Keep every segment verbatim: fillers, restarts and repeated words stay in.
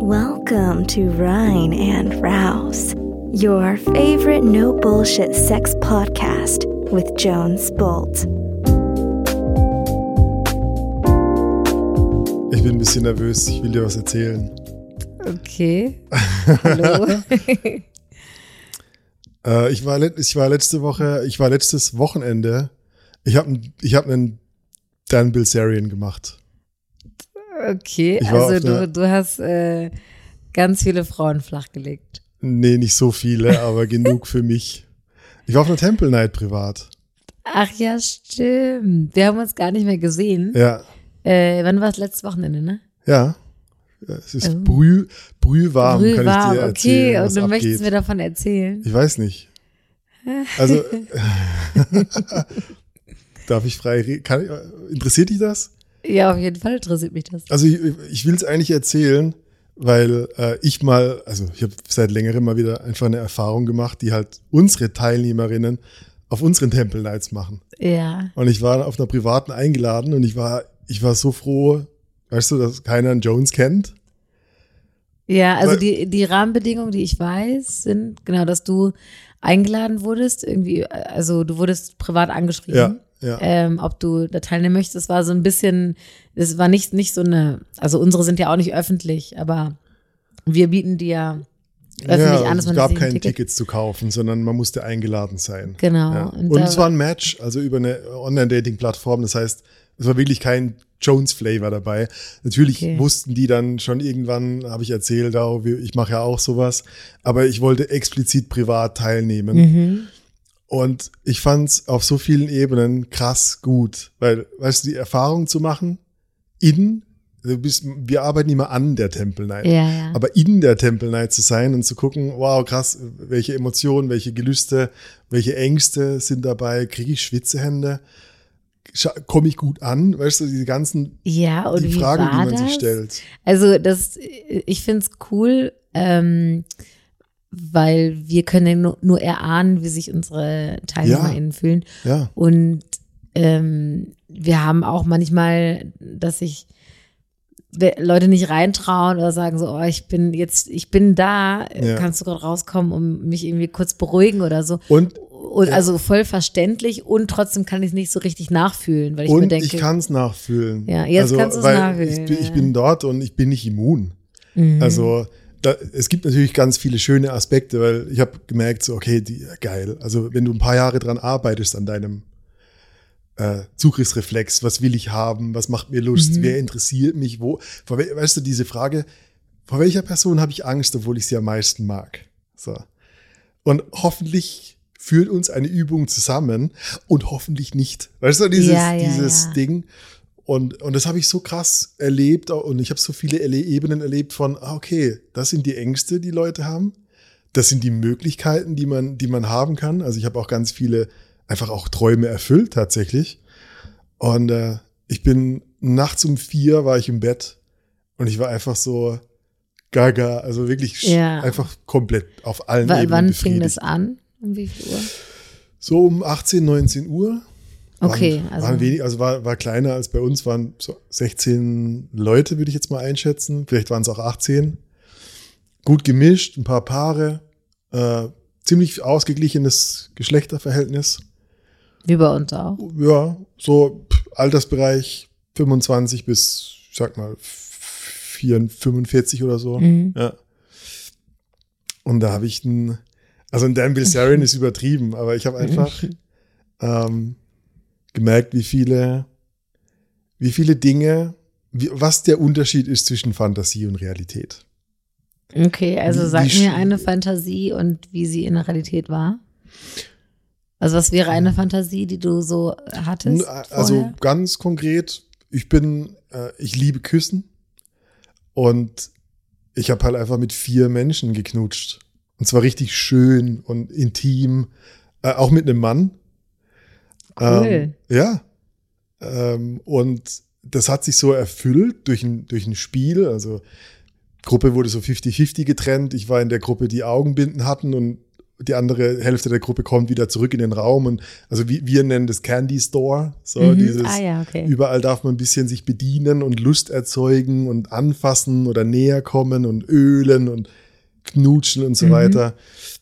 Welcome to Rhine and Rouse, your favorite no bullshit sex podcast with Jones Bolt. Ich bin ein bisschen nervös, ich will dir was erzählen. Okay. Hallo. äh, ich, war let- ich war letzte Woche, ich war letztes Wochenende, ich habe ich hab einen Dan Bilzerian gemacht. Okay, Ich war also auf du, einer- du hast äh, ganz viele Frauen flachgelegt. Nee, nicht so viele, aber genug für mich. Ich war auf einer Temple Night privat. Ach ja, stimmt. Wir haben uns gar nicht mehr gesehen. Ja, Äh, wann war es? Letztes Wochenende, ne? ja. Es ist Oh. brüh, brühwarm, kann ich Brühwarm, dir erzählen, okay. was Und du abgeht. möchtest mir davon erzählen? Ich weiß nicht. Also, darf ich frei reden? Kann, interessiert dich das? Ja, auf jeden Fall interessiert mich das. Also ich, ich will es eigentlich erzählen, weil äh, ich mal, also ich habe seit längerem mal wieder einfach eine Erfahrung gemacht, die halt unsere Teilnehmerinnen auf unseren Temple Nights machen. Ja. Und ich war auf einer privaten eingeladen und ich war, ich war so froh, weißt du, dass keiner einen Jones kennt. Ja, also Weil- die, die Rahmenbedingungen, die ich weiß, sind genau, dass du eingeladen wurdest, irgendwie, also du wurdest privat angeschrieben. Ja, ja. Ähm, ob du da teilnehmen möchtest. Das war so ein bisschen, das war nicht, nicht so eine, also unsere sind ja auch nicht öffentlich, aber wir bieten die ja öffentlich ja, an, dass es man gab sich ein keine Ticket- Tickets zu kaufen, sondern man musste eingeladen sein. Genau. Ja. Und Und, da- es war ein Match, also über eine Online-Dating-Plattform. Das heißt, es war wirklich kein Jones-Flavor dabei. Natürlich Okay. wussten die dann schon irgendwann, habe ich erzählt, auch, wir- ich mache ja auch sowas, aber ich wollte explizit privat teilnehmen. Mhm. Und ich fand es auf so vielen Ebenen krass gut, weil, weißt du, die Erfahrung zu machen, in, du bist, wir arbeiten immer an der Temple Night, Ja, ja. aber in der Temple Night zu sein und zu gucken, wow, krass, welche Emotionen, welche Gelüste, welche Ängste sind dabei, kriege ich Schwitzehände, komme ich gut an, weißt du, diese ganzen, Ja, und die wie Fragen, war die man das? sich stellt. Also das, ich finde es cool, ähm, weil wir können ja nur, nur erahnen, wie sich unsere TeilnehmerInnen fühlen. Ja, Und ähm, wir haben auch manchmal, dass sich we- Leute nicht reintrauen oder sagen so, oh, ich bin jetzt, ich bin da, Ja. kannst du gerade rauskommen, um mich irgendwie kurz beruhigen oder so. und Und Ja. also voll verständlich und trotzdem kann ich es nicht so richtig nachfühlen, weil ich mir Und denke, ich kann es nachfühlen. Ja, jetzt kannst du's weil nachfühlen, Ich, bin- ich ja. bin dort und ich bin nicht immun. Mhm. Also da, es gibt natürlich ganz viele schöne Aspekte, weil ich habe gemerkt, so okay, die, geil. Also wenn du ein paar Jahre dran arbeitest an deinem äh, Zugriffsreflex, was will ich haben, was macht mir Lust, Mhm. wer interessiert mich, wo, vor, wel- weißt du, diese Frage, vor welcher Person habe ich Angst, obwohl ich sie am meisten mag? So. Und hoffentlich führt uns eine Übung zusammen und hoffentlich nicht. Weißt du, dieses, Ja, ja, dieses ja. Ding. Und, und das habe ich so krass erlebt und ich habe so viele Ele- Ebenen erlebt von, ah, okay, das sind die Ängste, die Leute haben. Das sind die Möglichkeiten, die man, die man haben kann. Also ich habe auch ganz viele einfach auch Träume erfüllt tatsächlich. Und äh, ich bin nachts um vier war ich im Bett und ich war einfach so gaga, also wirklich sch- Ja. einfach komplett auf allen W- Ebenen wann befriedigt. fing das an? Um wie viel Uhr? So um achtzehn, neunzehn Uhr. Okay, waren, also- waren wenig, also war, war kleiner als bei uns, waren so sechzehn Leute, würde ich jetzt mal einschätzen. Vielleicht waren es auch achtzehn. Gut gemischt, ein paar Paare, äh, ziemlich ausgeglichenes Geschlechterverhältnis. Wie bei uns auch. Ja, so pff, Altersbereich fünfundzwanzig bis, ich sag mal, vierundvierzig, fünfundvierzig oder so. Mhm. Ja. Und da habe ich einen, also ein Dan Bilzerian ist übertrieben, aber ich habe einfach ähm, gemerkt, wie viele, wie viele Dinge, wie, was der Unterschied ist zwischen Fantasie und Realität. Okay, also Wie- sag wie mir sch- eine Fantasie und wie sie in der Realität war. Also was wäre eine Fantasie, die du so hattest? N- Also vorher? ganz konkret, ich bin, äh, ich liebe Küssen und ich habe halt einfach mit vier Menschen geknutscht. Und zwar richtig schön und intim, äh, auch mit einem Mann. Cool. Ähm, ja. Ähm, und das hat sich so erfüllt durch ein, durch ein Spiel. Also Gruppe wurde so fifty fifty getrennt. Ich war in der Gruppe, die Augenbinden hatten und die andere Hälfte der Gruppe kommt wieder zurück in den Raum und also wie, wir nennen das Candy Store, so mhm. dieses, ah, ja, okay. überall darf man ein bisschen sich bedienen und Lust erzeugen und anfassen oder näher kommen und ölen und knutschen und so mhm. weiter.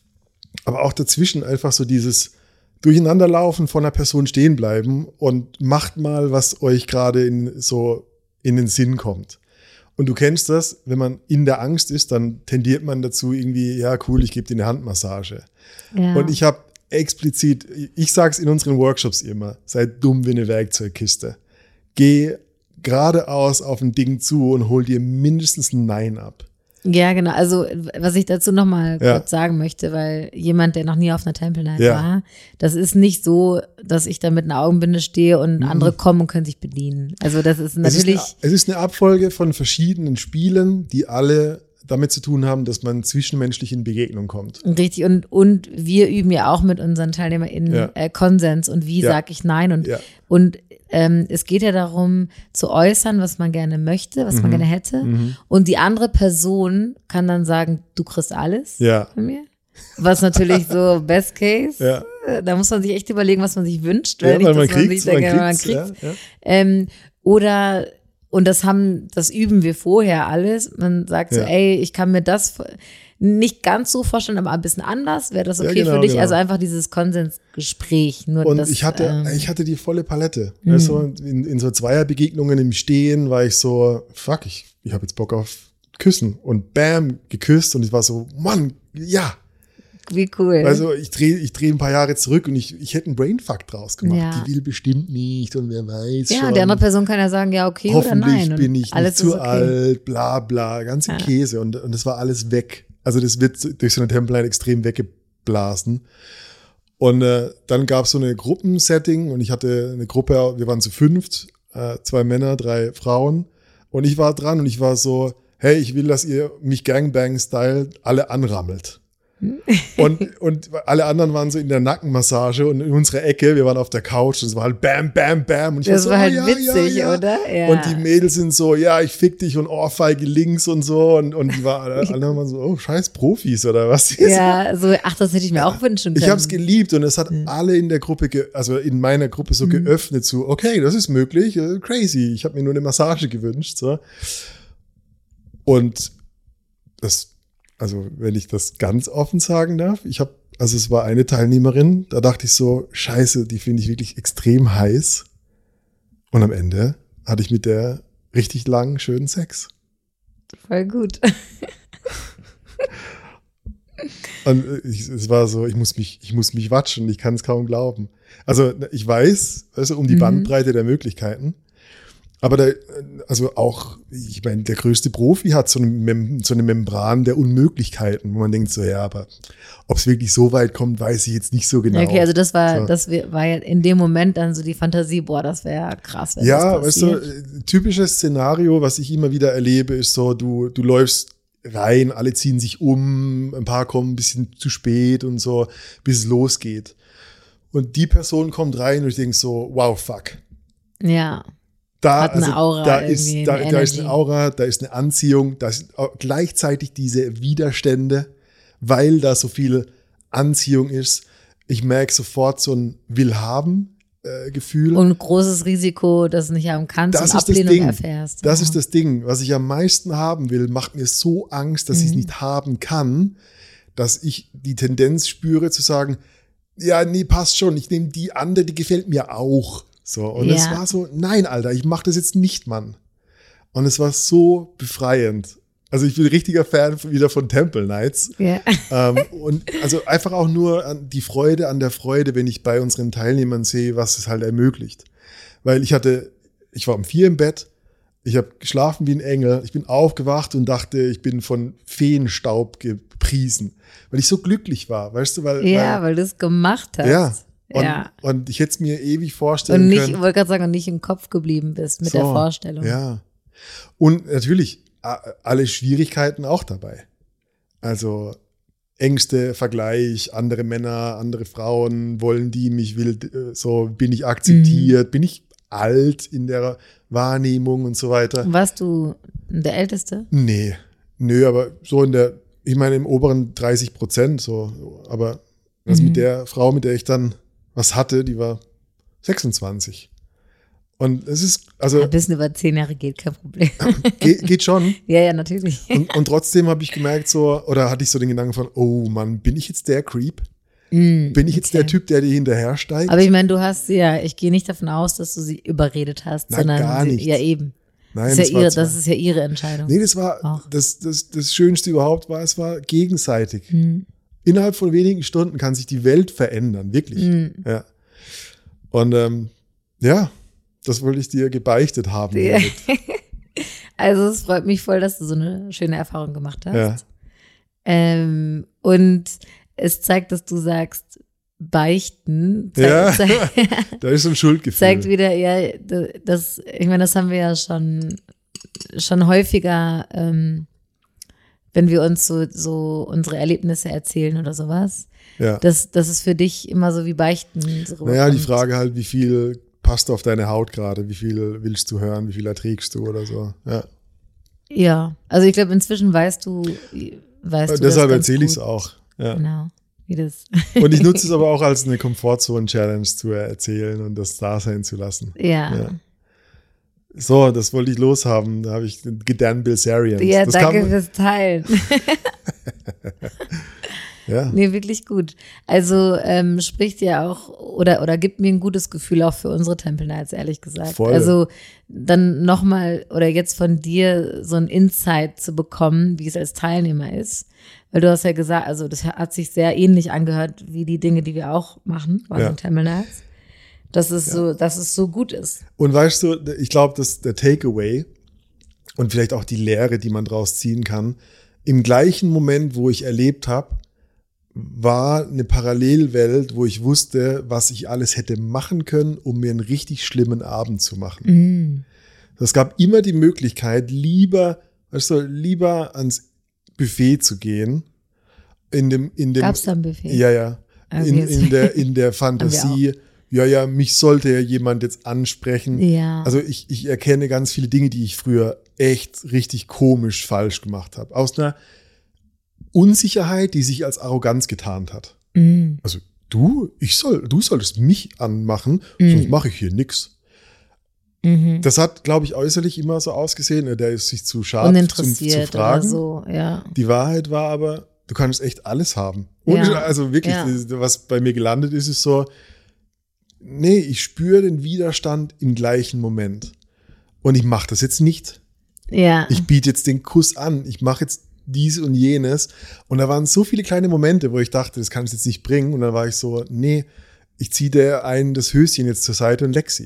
Aber auch dazwischen einfach so dieses Durcheinanderlaufen von einer Person stehen bleiben und macht mal, was euch gerade in, so in den Sinn kommt. Und du kennst das, wenn man in der Angst ist, dann tendiert man dazu irgendwie, ja cool, ich gebe dir eine Handmassage. Ja. Und ich habe explizit, ich sage es in unseren Workshops immer, seid dumm wie eine Werkzeugkiste. Geh geradeaus auf ein Ding zu und hol dir mindestens ein Nein ab. Ja, genau. Also, was ich dazu nochmal ja. kurz sagen möchte, weil jemand, der noch nie auf einer Temple Night ja. war, das ist nicht so, dass ich da mit einer Augenbinde stehe und mhm. andere kommen und können sich bedienen. Also, das ist natürlich. Es ist, eine, es ist eine Abfolge von verschiedenen Spielen, die alle damit zu tun haben, dass man zwischenmenschlich in Begegnung kommt. Richtig. Und, und wir üben ja auch mit unseren TeilnehmerInnen ja. äh, Konsens und wie ja. sage ich Nein und, ja. und Ähm, es geht ja darum, zu äußern, was man gerne möchte, was mhm. man gerne hätte. Mhm. Und die andere Person kann dann sagen, du kriegst alles ja. von mir. Was natürlich so Best Case. Ja. Da muss man sich echt überlegen, was man sich wünscht. Weil ja, nicht, weil man dass man kriegt's, sich denkt, man man kriegt's, kriegt. Ja, ja. Ähm, oder, und das haben, das üben wir vorher alles. Man sagt so, ja. ey, ich kann mir das nicht ganz so vorstellen, aber ein bisschen anders. Wäre das okay ja, genau, für dich? Genau. Also einfach dieses Konsensgespräch. Nur und das, ich hatte, ähm, ich hatte die volle Palette. Mhm. Also in, in so Zweierbegegnungen im Stehen war ich so, fuck, ich, ich habe jetzt Bock auf Küssen. Und bam, geküsst. Und ich war so, Mann, ja. Wie cool. Also ich drehe ich dreh ein paar Jahre zurück und ich, ich hätte einen Brainfuck draus gemacht. Ja. Die will bestimmt nicht und wer weiß ja, schon. die andere Person kann ja sagen, ja, okay oder nein. Hoffentlich bin ich nicht zu okay. alt, bla bla, ganze ja. Käse. Und, und das war alles weg. Also das wird durch so eine Temple Night extrem weggeblasen. Und äh, dann gab es so eine Gruppensetting und ich hatte eine Gruppe, wir waren zu fünft, äh, zwei Männer, drei Frauen. Und ich war dran und ich war so, hey, ich will, dass ihr mich Gangbang-Style alle anrammelt. und, und alle anderen waren so in der Nackenmassage und in unserer Ecke, wir waren auf der Couch und es war halt bam, bam, bam. Und ich das war, so, war halt oh, ja, witzig, ja, ja. oder? Ja. Und die Mädels sind so, ja, ich fick dich und Ohrfeige links und so. Und, und die war, alle waren so, oh, scheiß Profis oder was? Ja, so, ach, das hätte ich mir auch wünschen können. Ich habe es geliebt und es hat ja. alle in der Gruppe, ge- also in meiner Gruppe so mhm. geöffnet zu, okay, das ist möglich, crazy. Ich habe mir nur eine Massage gewünscht. So. Und das Also wenn ich das ganz offen sagen darf, ich habe, also es war eine Teilnehmerin, da dachte ich so, scheiße, die finde ich wirklich extrem heiß. Und am Ende hatte ich mit der richtig langen, schönen Sex. Voll gut. Und ich, es war so, ich muss mich, ich muss mich watschen, ich kann es kaum glauben. Also ich weiß, also um die mhm. Bandbreite der Möglichkeiten. Aber da, also auch, ich meine, der größte Profi hat so eine, Mem- so eine Membran der Unmöglichkeiten, wo man denkt so, ja, aber ob es wirklich so weit kommt, weiß ich jetzt nicht so genau. Okay, also das war, so. das war ja in dem Moment dann so die Fantasie, boah, das wäre krass, wenn ja, das weißt passiert. du, typisches Szenario, was ich immer wieder erlebe, ist so, du, du läufst rein, alle ziehen sich um, ein paar kommen ein bisschen zu spät und so, bis es losgeht. Und die Person kommt rein und ich denke so, wow, fuck. Ja. Da, Hat eine also, Aura da, ist, da, eine da ist eine Aura, da ist eine Anziehung, da sind gleichzeitig diese Widerstände, weil da so viel Anziehung ist. Ich merke sofort so ein Willhaben-Gefühl. Und großes Risiko, das du nicht haben kannst das und ist Ablehnung das Ding. erfährst. Das ja. ist das Ding. Was ich am meisten haben will, macht mir so Angst, dass mhm. ich es nicht haben kann, dass ich die Tendenz spüre zu sagen, ja, nee, passt schon, ich nehme die andere, die gefällt mir auch. So, und ja. es war so, nein, Alter, ich mach das jetzt nicht, Mann. Und es war so befreiend. Also ich bin richtiger Fan wieder von Temple Nights. Ja. Ähm, und also einfach auch nur an die Freude an der Freude, wenn ich bei unseren Teilnehmern sehe, was es halt ermöglicht. Weil ich hatte, ich war um vier im Bett, ich habe geschlafen wie ein Engel, ich bin aufgewacht und dachte, ich bin von Feenstaub gepriesen, weil ich so glücklich war, weißt du? Weil, ja, weil, weil du es gemacht hast. Ja. Und, ja. und ich hätte es mir ewig vorstellen und nicht, können. Ich wollte gerade sagen, und nicht im Kopf geblieben bist mit so, der Vorstellung. Ja. Und natürlich alle Schwierigkeiten auch dabei. Also Ängste, Vergleich, andere Männer, andere Frauen, wollen die mich, will, so bin ich akzeptiert, mhm. bin ich alt in der Wahrnehmung und so weiter. Warst du der Älteste? Nee, nö, aber so in der ich meine, im oberen dreißig Prozent so. Aber also mhm. mit der Frau, mit der ich dann was hatte, die war sechsundzwanzig. Und es ist, also. Ein bisschen über zehn Jahre geht, kein Problem. Geht, geht schon. Ja, ja, natürlich. Und, und trotzdem habe ich gemerkt, so, oder hatte ich so den Gedanken von, oh Mann, bin ich jetzt der Creep? Mm, bin ich jetzt okay. der Typ, der dir hinterher steigt? Aber ich meine, du hast sie ja, ich gehe nicht davon aus, dass du sie überredet hast, Na, sondern gar nicht. Sie, ja eben. Nein, das, das, ist ja ihre, das ist ja ihre Entscheidung. Nee, das war, auch. das, das, das Schönste überhaupt war, es war gegenseitig. Mm. Innerhalb von wenigen Stunden kann sich die Welt verändern, wirklich. Mm. Ja. Und ähm, ja, das wollte ich dir gebeichtet haben. Ja. Also es freut mich voll, dass du so eine schöne Erfahrung gemacht hast. Ja. Ähm, und es zeigt, dass du sagst, beichten. Zeigt, ja, zeigt, da ist so ein Schuldgefühl. Zeigt wieder, ja, das, ich meine, das haben wir ja schon, schon häufiger, ähm, wenn wir uns so, so unsere Erlebnisse erzählen oder sowas. Ja. Das, das ist für dich immer so wie Beichten. So naja, die Frage halt, wie viel passt auf deine Haut gerade, wie viel willst du hören, wie viel erträgst du oder so. Ja, ja, also ich glaube, inzwischen weißt du, weißt du deshalb erzähle ich es auch. Ja. Genau, wie das. Und ich nutze es aber auch als eine Komfortzone-Challenge zu erzählen und das da sein zu lassen. Ja. ja. So, das wollte ich loshaben. Da habe ich Dan Bilzerian. Ja, das danke fürs Teilen. Ja. Nee, wirklich gut. Also ähm, spricht ja auch oder oder gibt mir ein gutes Gefühl auch für unsere Temple Nights, ehrlich gesagt. Voll. Also dann nochmal oder jetzt von dir so ein Insight zu bekommen, wie es als Teilnehmer ist. Weil du hast ja gesagt, also das hat sich sehr ähnlich angehört wie die Dinge, die wir auch machen bei ja. den Temple Nights. Dass es ja. so, dass es so gut ist. Und weißt du, ich glaube, dass der Takeaway und vielleicht auch die Lehre, die man draus ziehen kann, im gleichen Moment, wo ich erlebt habe, war eine Parallelwelt, wo ich wusste, was ich alles hätte machen können, um mir einen richtig schlimmen Abend zu machen. Mm. Es gab immer die Möglichkeit, lieber, weißt du, lieber ans Buffet zu gehen. In dem, in dem, Gab's da ein Buffet? Ja, ja. In, in, der, in der Fantasie, ja, ja, mich sollte ja jemand jetzt ansprechen. Ja. Also ich, ich erkenne ganz viele Dinge, die ich früher echt richtig komisch falsch gemacht habe. Aus einer Unsicherheit, die sich als Arroganz getarnt hat. Mm. Also du, ich soll, du solltest mich anmachen, mm. sonst mache ich hier nix. Mhm. Das hat, glaube ich, äußerlich immer so ausgesehen. Der ist sich zu schade zum, zu fragen. Oder so, ja. Die Wahrheit war aber, du kannst echt alles haben. Und ja. also wirklich, ja. was bei mir gelandet ist, ist so, nee, ich spüre den Widerstand im gleichen Moment. Und ich mache das jetzt nicht. Ja. Ich biete jetzt den Kuss an. Ich mache jetzt dies und jenes. Und da waren so viele kleine Momente, wo ich dachte, das kann ich jetzt nicht bringen. Und dann war ich so, nee, ich ziehe der einen das Höschen jetzt zur Seite und leck sie.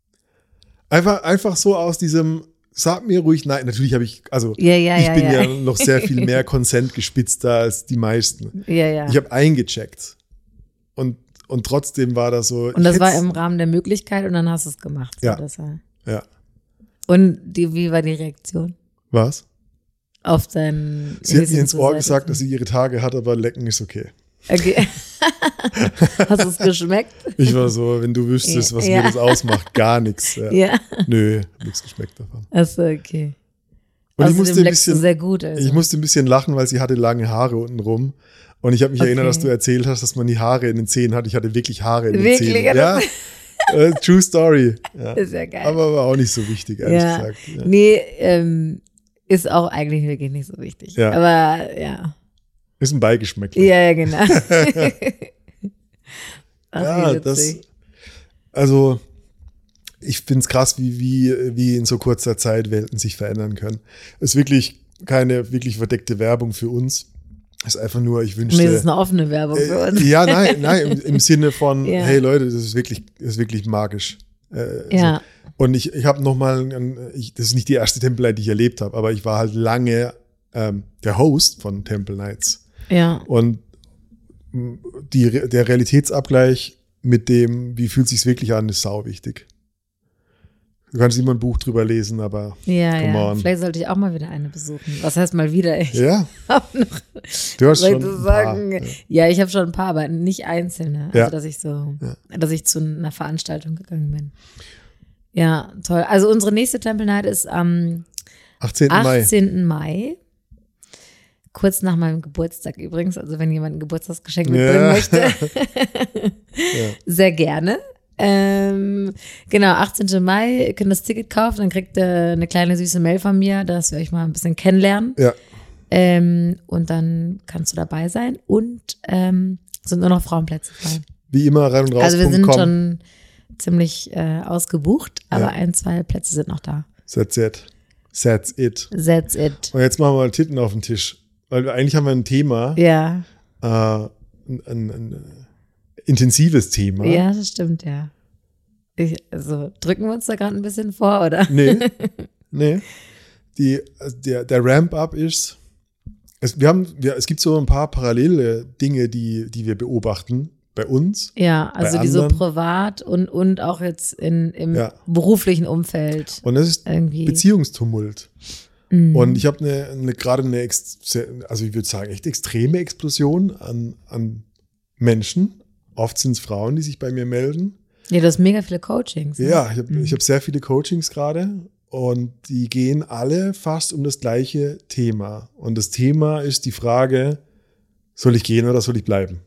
Einfach, einfach so aus diesem, sag mir ruhig nein. Natürlich habe ich, also ja, ja, ich ja, bin ja. ja noch sehr viel mehr Consent gespitzter als die meisten. Ja, ja. Ich habe eingecheckt. Und, und trotzdem war das so. Und das war im Rahmen der Möglichkeit und dann hast du es gemacht. So ja. das war. Ja. Und die, wie war die Reaktion? Was? Auf dein. Sie hat mir ins Ohr gesagt, dass sie ihre Tage hat, aber lecken ist okay. Okay. Hast du es geschmeckt? Ich war so, wenn du wüsstest, was ja. mir das ausmacht, gar nichts. Ja. ja. Nö, hab nichts geschmeckt davon. Achso, okay. Und ich musste, ein bisschen, sehr gut, also. ich musste ein bisschen lachen, weil sie hatte lange Haare unten rum. Und ich habe mich okay. erinnert, dass du erzählt hast, dass man die Haare in den Zähnen hat. Ich hatte wirklich Haare in den wirklich? Zähnen. Ja, uh, true story. Ja. Ist ja geil. Aber war auch nicht so wichtig, ehrlich ja. gesagt. Ja. Nee, ähm, ist auch eigentlich wirklich nicht so wichtig. Ja. Aber ja. Ist ein Beigeschmack. Ja, ja, genau. Ach, ja, das, also ich finde es krass, wie, wie, wie in so kurzer Zeit Welten sich verändern können. Es ist wirklich keine wirklich verdeckte Werbung für uns. Es ist einfach nur, ich wünschte. Nee, das ist eine offene Werbung äh, für uns. Ja, nein, nein, im, im Sinne von, ja. hey Leute, das ist wirklich, das ist wirklich magisch. Äh, ja. So. Und ich, ich habe nochmal, das ist nicht die erste Temple Night, die ich erlebt habe, aber ich war halt lange ähm, der Host von Temple Nights. Ja. Und die, der Realitätsabgleich mit dem, wie fühlt sich's wirklich an, ist sau wichtig. Du kannst immer ein Buch drüber lesen, aber ja, come ja. on. Vielleicht sollte ich auch mal wieder eine besuchen. Was heißt mal wieder? Ich ja. hab noch, du hast schon ein sagen, paar. Ja, ich habe schon ein paar, aber nicht einzelne. Also, ja. dass ich so, ja. dass ich zu einer Veranstaltung gegangen bin. Ja, toll. Also unsere nächste Temple Night ist am achtzehnten Mai. achtzehnten Mai. Kurz nach meinem Geburtstag übrigens, also wenn jemand ein Geburtstagsgeschenk mitbringen ja. möchte. ja. Sehr gerne. Ähm, genau, achtzehnten Mai, ihr könnt das Ticket kaufen, dann kriegt ihr eine kleine süße Mail von mir, dass wir euch mal ein bisschen kennenlernen. Ja. Ähm, und dann kannst du dabei sein und ähm, sind nur noch Frauenplätze frei. Wie immer rein und raus. Also wir sind com. schon ziemlich äh, ausgebucht, aber ja. ein, zwei Plätze sind noch da. That's it. That's it. That's it. Und jetzt machen wir mal Titten auf den Tisch. Weil wir, eigentlich haben wir ein Thema. Ja. Äh, ein, ein, ein intensives Thema. Ja, das stimmt, ja. Ich, also drücken wir uns da gerade ein bisschen vor, oder? Nee, nee. Die, der, der Ramp-up ist, es, wir haben, wir, es gibt so ein paar parallele Dinge, die, die wir beobachten bei uns. Ja, also die so privat und, und auch jetzt in, im ja. beruflichen Umfeld. Und das ist irgendwie Beziehungstumult. Mhm. Und ich habe eine, eine, gerade eine, also ich würde sagen, echt extreme Explosion an, an Menschen. Oft sind es Frauen, die sich bei mir melden. Ja, du hast mega viele Coachings. Ne? Ja, ich habe mhm. ich hab sehr viele Coachings gerade und die gehen alle fast um das gleiche Thema. Und das Thema ist die Frage, soll ich gehen oder soll ich bleiben?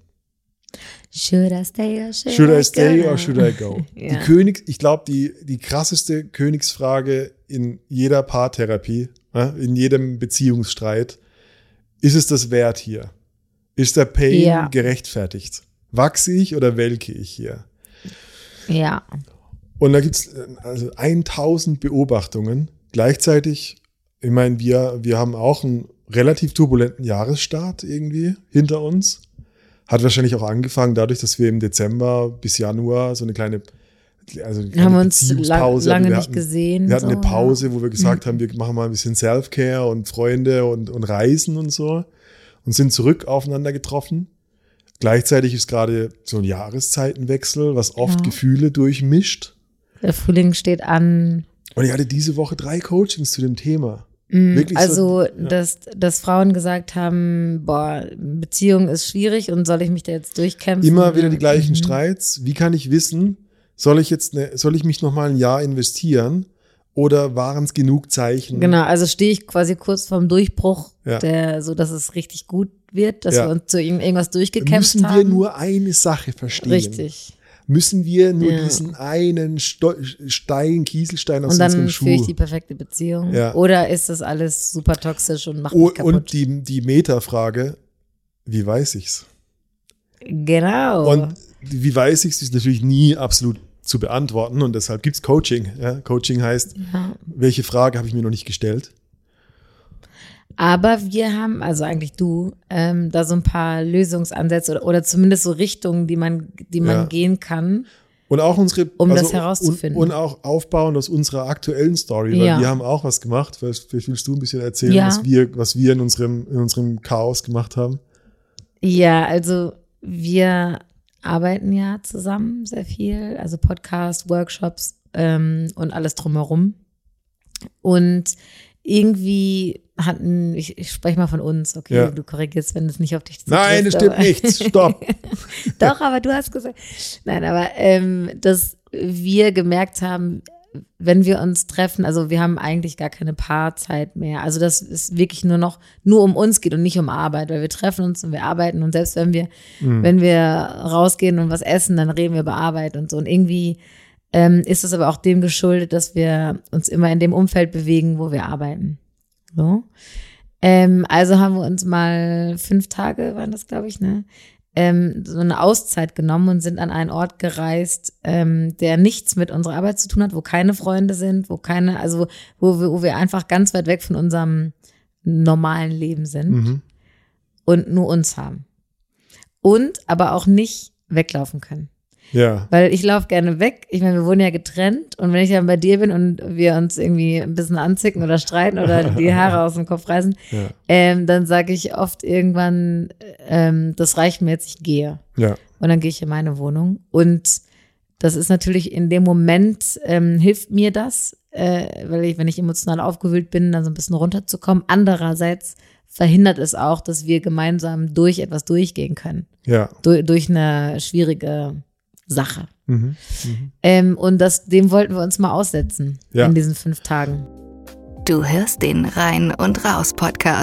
Should I stay or should, should I, I stay go? or should I go? ja. Die Königs, ich glaube, die, die krasseste Königsfrage in jeder Paartherapie, in jedem Beziehungsstreit, ist es das wert hier? Ist der Pain ja. gerechtfertigt? Wachse ich oder welke ich hier? Ja. Und da gibt es also tausend Beobachtungen. Gleichzeitig, ich meine, wir, wir haben auch einen relativ turbulenten Jahresstart irgendwie hinter uns. Hat wahrscheinlich auch angefangen dadurch, dass wir im Dezember bis Januar so eine kleine, also eine kleine haben wir uns Beziehungspause lange wir nicht hatten, gesehen. Wir hatten so, eine Pause, ja. wo wir gesagt mhm. haben, wir machen mal ein bisschen Self-Care und Freunde und, und Reisen und so und sind zurück aufeinander getroffen. Gleichzeitig ist gerade so ein Jahreszeitenwechsel, was oft ja. Gefühle durchmischt. Der Frühling steht an. Und ich hatte diese Woche drei Coachings zu dem Thema. Mm, Wirklich also, so, ja. dass, dass Frauen gesagt haben, boah, Beziehung ist schwierig und soll ich mich da jetzt durchkämpfen? Immer wieder die gleichen mhm. Streits. Wie kann ich wissen, soll ich jetzt ne, soll ich mich noch mal ein Jahr investieren oder waren es genug Zeichen? Genau, also stehe ich quasi kurz vorm Durchbruch, ja. der, so dass es richtig gut wird, dass ja. wir uns zu irgendwas durchgekämpft haben. Müssen wir haben. nur eine Sache verstehen. Richtig. Müssen wir nur ja. diesen einen Sto- Stein, Kieselstein aus unserem Schuh. Und dann führe ich die perfekte Beziehung. Ja. Oder ist das alles super toxisch und macht oh, mich kaputt? Und die, die Metafrage, wie weiß ich's? Genau. Und wie weiß ich's, ist natürlich nie absolut zu beantworten und deshalb gibt's Coaching. Ja? Coaching heißt, ja. welche Frage habe ich mir noch nicht gestellt? Aber wir haben, also eigentlich du, ähm, da so ein paar Lösungsansätze oder, oder zumindest so Richtungen, die man, die man ja. gehen kann. Und auch unsere, um also, das herauszufinden. Und, und auch aufbauen aus unserer aktuellen Story, weil ja. wir haben auch was gemacht. Vielleicht, vielleicht willst du ein bisschen erzählen, ja. was wir, was wir in unserem, in unserem Chaos gemacht haben. Ja, also wir arbeiten ja zusammen sehr viel, also Podcast, Workshops ähm, und alles drumherum. Und irgendwie hatten, ich, ich spreche mal von uns, okay, ja. du korrigierst, wenn es nicht auf dich zutrifft. Nein, das stimmt nicht, stopp. Doch, aber du hast gesagt, nein, aber ähm, dass wir gemerkt haben, wenn wir uns treffen, also wir haben eigentlich gar keine Paarzeit mehr, also dass es wirklich nur noch, nur um uns geht und nicht um Arbeit, weil wir treffen uns und wir arbeiten und selbst wenn wir, mhm. wenn wir rausgehen und was essen, dann reden wir über Arbeit und so und irgendwie ähm, ist es aber auch dem geschuldet, dass wir uns immer in dem Umfeld bewegen, wo wir arbeiten. So. Ähm, also haben wir uns mal fünf Tage, waren das, glaube ich, ne, ähm, so eine Auszeit genommen und sind an einen Ort gereist, ähm, der nichts mit unserer Arbeit zu tun hat, wo keine Freunde sind, wo keine, also wo wir, wo wir einfach ganz weit weg von unserem normalen Leben sind mhm. und nur uns haben. Und aber auch nicht weglaufen können. Ja. Weil ich laufe gerne weg. Ich meine, wir wohnen ja getrennt und wenn ich dann bei dir bin und wir uns irgendwie ein bisschen anzicken oder streiten oder die Haare aus dem Kopf reißen, ja. ähm, dann sage ich oft irgendwann, ähm, das reicht mir jetzt, ich gehe. Ja. Und dann gehe ich in meine Wohnung. Und das ist natürlich in dem Moment, ähm, hilft mir das, äh, weil ich, wenn ich emotional aufgewühlt bin, dann so ein bisschen runterzukommen. Andererseits verhindert es auch, dass wir gemeinsam durch etwas durchgehen können. Ja. Du- durch eine schwierige Sache. Mhm. Mhm. Ähm, und das, dem wollten wir uns mal aussetzen ja. in diesen fünf Tagen. Du hörst den Rein und Raus Podcast.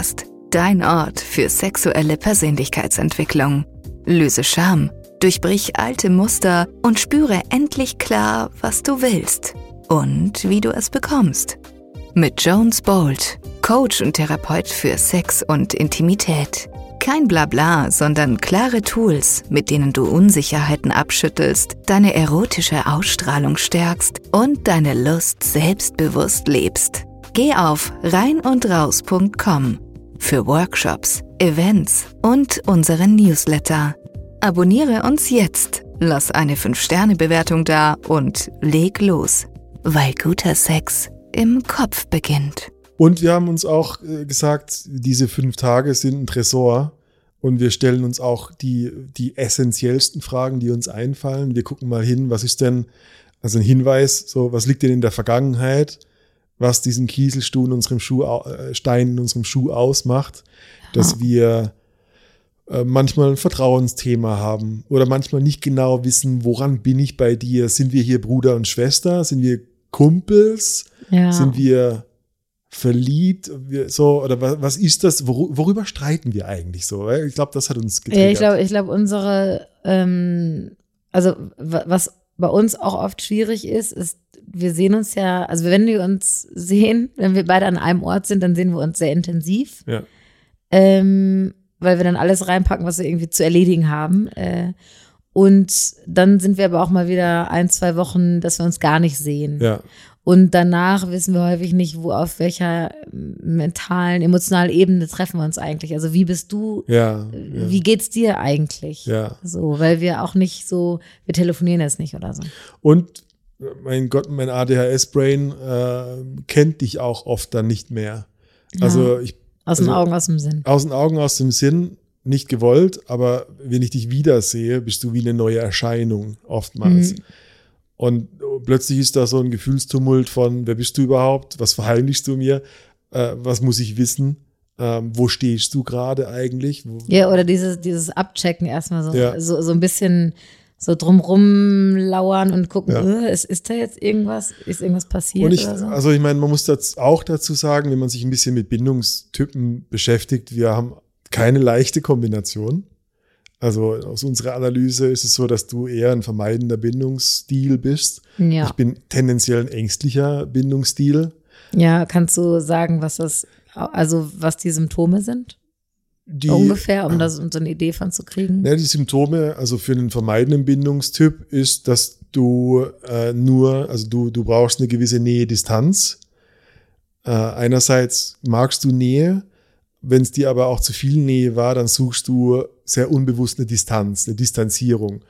dein Ort für sexuelle Persönlichkeitsentwicklung. Löse Scham, durchbrich alte Muster und spüre endlich klar, was du willst und wie du es bekommst. Mit Jones Bold, Coach und Therapeut für Sex und Intimität. Kein Blabla, sondern klare Tools, mit denen du Unsicherheiten abschüttelst, deine erotische Ausstrahlung stärkst und deine Lust selbstbewusst lebst. Geh auf rein und raus punkt com für Workshops, Events und unseren Newsletter. Abonniere uns jetzt, lass eine fünf Sterne Bewertung da und leg los, weil guter Sex im Kopf beginnt. Und wir haben uns auch äh, gesagt, diese fünf Tage sind ein Tresor und wir stellen uns auch die, die essentiellsten Fragen, die uns einfallen. Wir gucken mal hin, was ist denn, also ein Hinweis, so was liegt denn in der Vergangenheit, was diesen Kieselstein in unserem Schuh, äh, Stein in unserem Schuh ausmacht, ja. Dass wir äh, manchmal ein Vertrauensthema haben oder manchmal nicht genau wissen, woran bin ich bei dir? Sind wir hier Bruder und Schwester? Sind wir Kumpels? Ja. Sind wir verliebt, wir, so, oder was, was ist das, wor, worüber streiten wir eigentlich so? Ich glaube, das hat uns getriggert. Ja, ich glaube, ich glaube, unsere, ähm, also was bei uns auch oft schwierig ist, ist, wir sehen uns ja, also wenn wir uns sehen, wenn wir beide an einem Ort sind, dann sehen wir uns sehr intensiv, ja. ähm, weil wir dann alles reinpacken, was wir irgendwie zu erledigen haben. Äh, und dann sind wir aber auch mal wieder ein, zwei Wochen, dass wir uns gar nicht sehen. Ja. Und danach wissen wir häufig nicht, wo, auf welcher mentalen, emotionalen Ebene treffen wir uns eigentlich. Also wie bist du, ja, wie ja. geht's dir eigentlich? Ja. So, weil wir auch nicht so, wir telefonieren jetzt nicht oder so. Und mein Gott, mein A D H S-Brain äh, kennt dich auch oft dann nicht mehr. Also ja. ich, aus also, den Augen, aus dem Sinn. Aus den Augen, aus dem Sinn, nicht gewollt, aber wenn ich dich wiedersehe, bist du wie eine neue Erscheinung oftmals. Mhm. Und plötzlich ist da so ein Gefühlstumult von, wer bist du überhaupt? Was verheimlichst du mir? Äh, was muss ich wissen? Ähm, wo stehst du gerade eigentlich? Wo, ja, oder dieses, dieses Abchecken erstmal so, ja. so, so ein bisschen so drumrum lauern und gucken, ja. äh, ist, ist da jetzt irgendwas? Ist irgendwas passiert und ich, oder so? Also ich meine, man muss das auch dazu sagen, wenn man sich ein bisschen mit Bindungstypen beschäftigt, wir haben keine leichte Kombination. Also aus unserer Analyse ist es so, dass du eher ein vermeidender Bindungsstil bist. Ja. Ich bin tendenziell ein ängstlicher Bindungsstil. Ja, kannst du sagen, was das, also was die Symptome sind? Die, ungefähr, um da so eine Idee von zu kriegen? Ja, die Symptome, also für einen vermeidenden Bindungstyp ist, dass du äh, nur, also du, du brauchst eine gewisse Nähe-Distanz. Äh, einerseits magst du Nähe, wenn es dir aber auch zu viel Nähe war, dann suchst du sehr unbewusst eine Distanz, eine Distanzierung.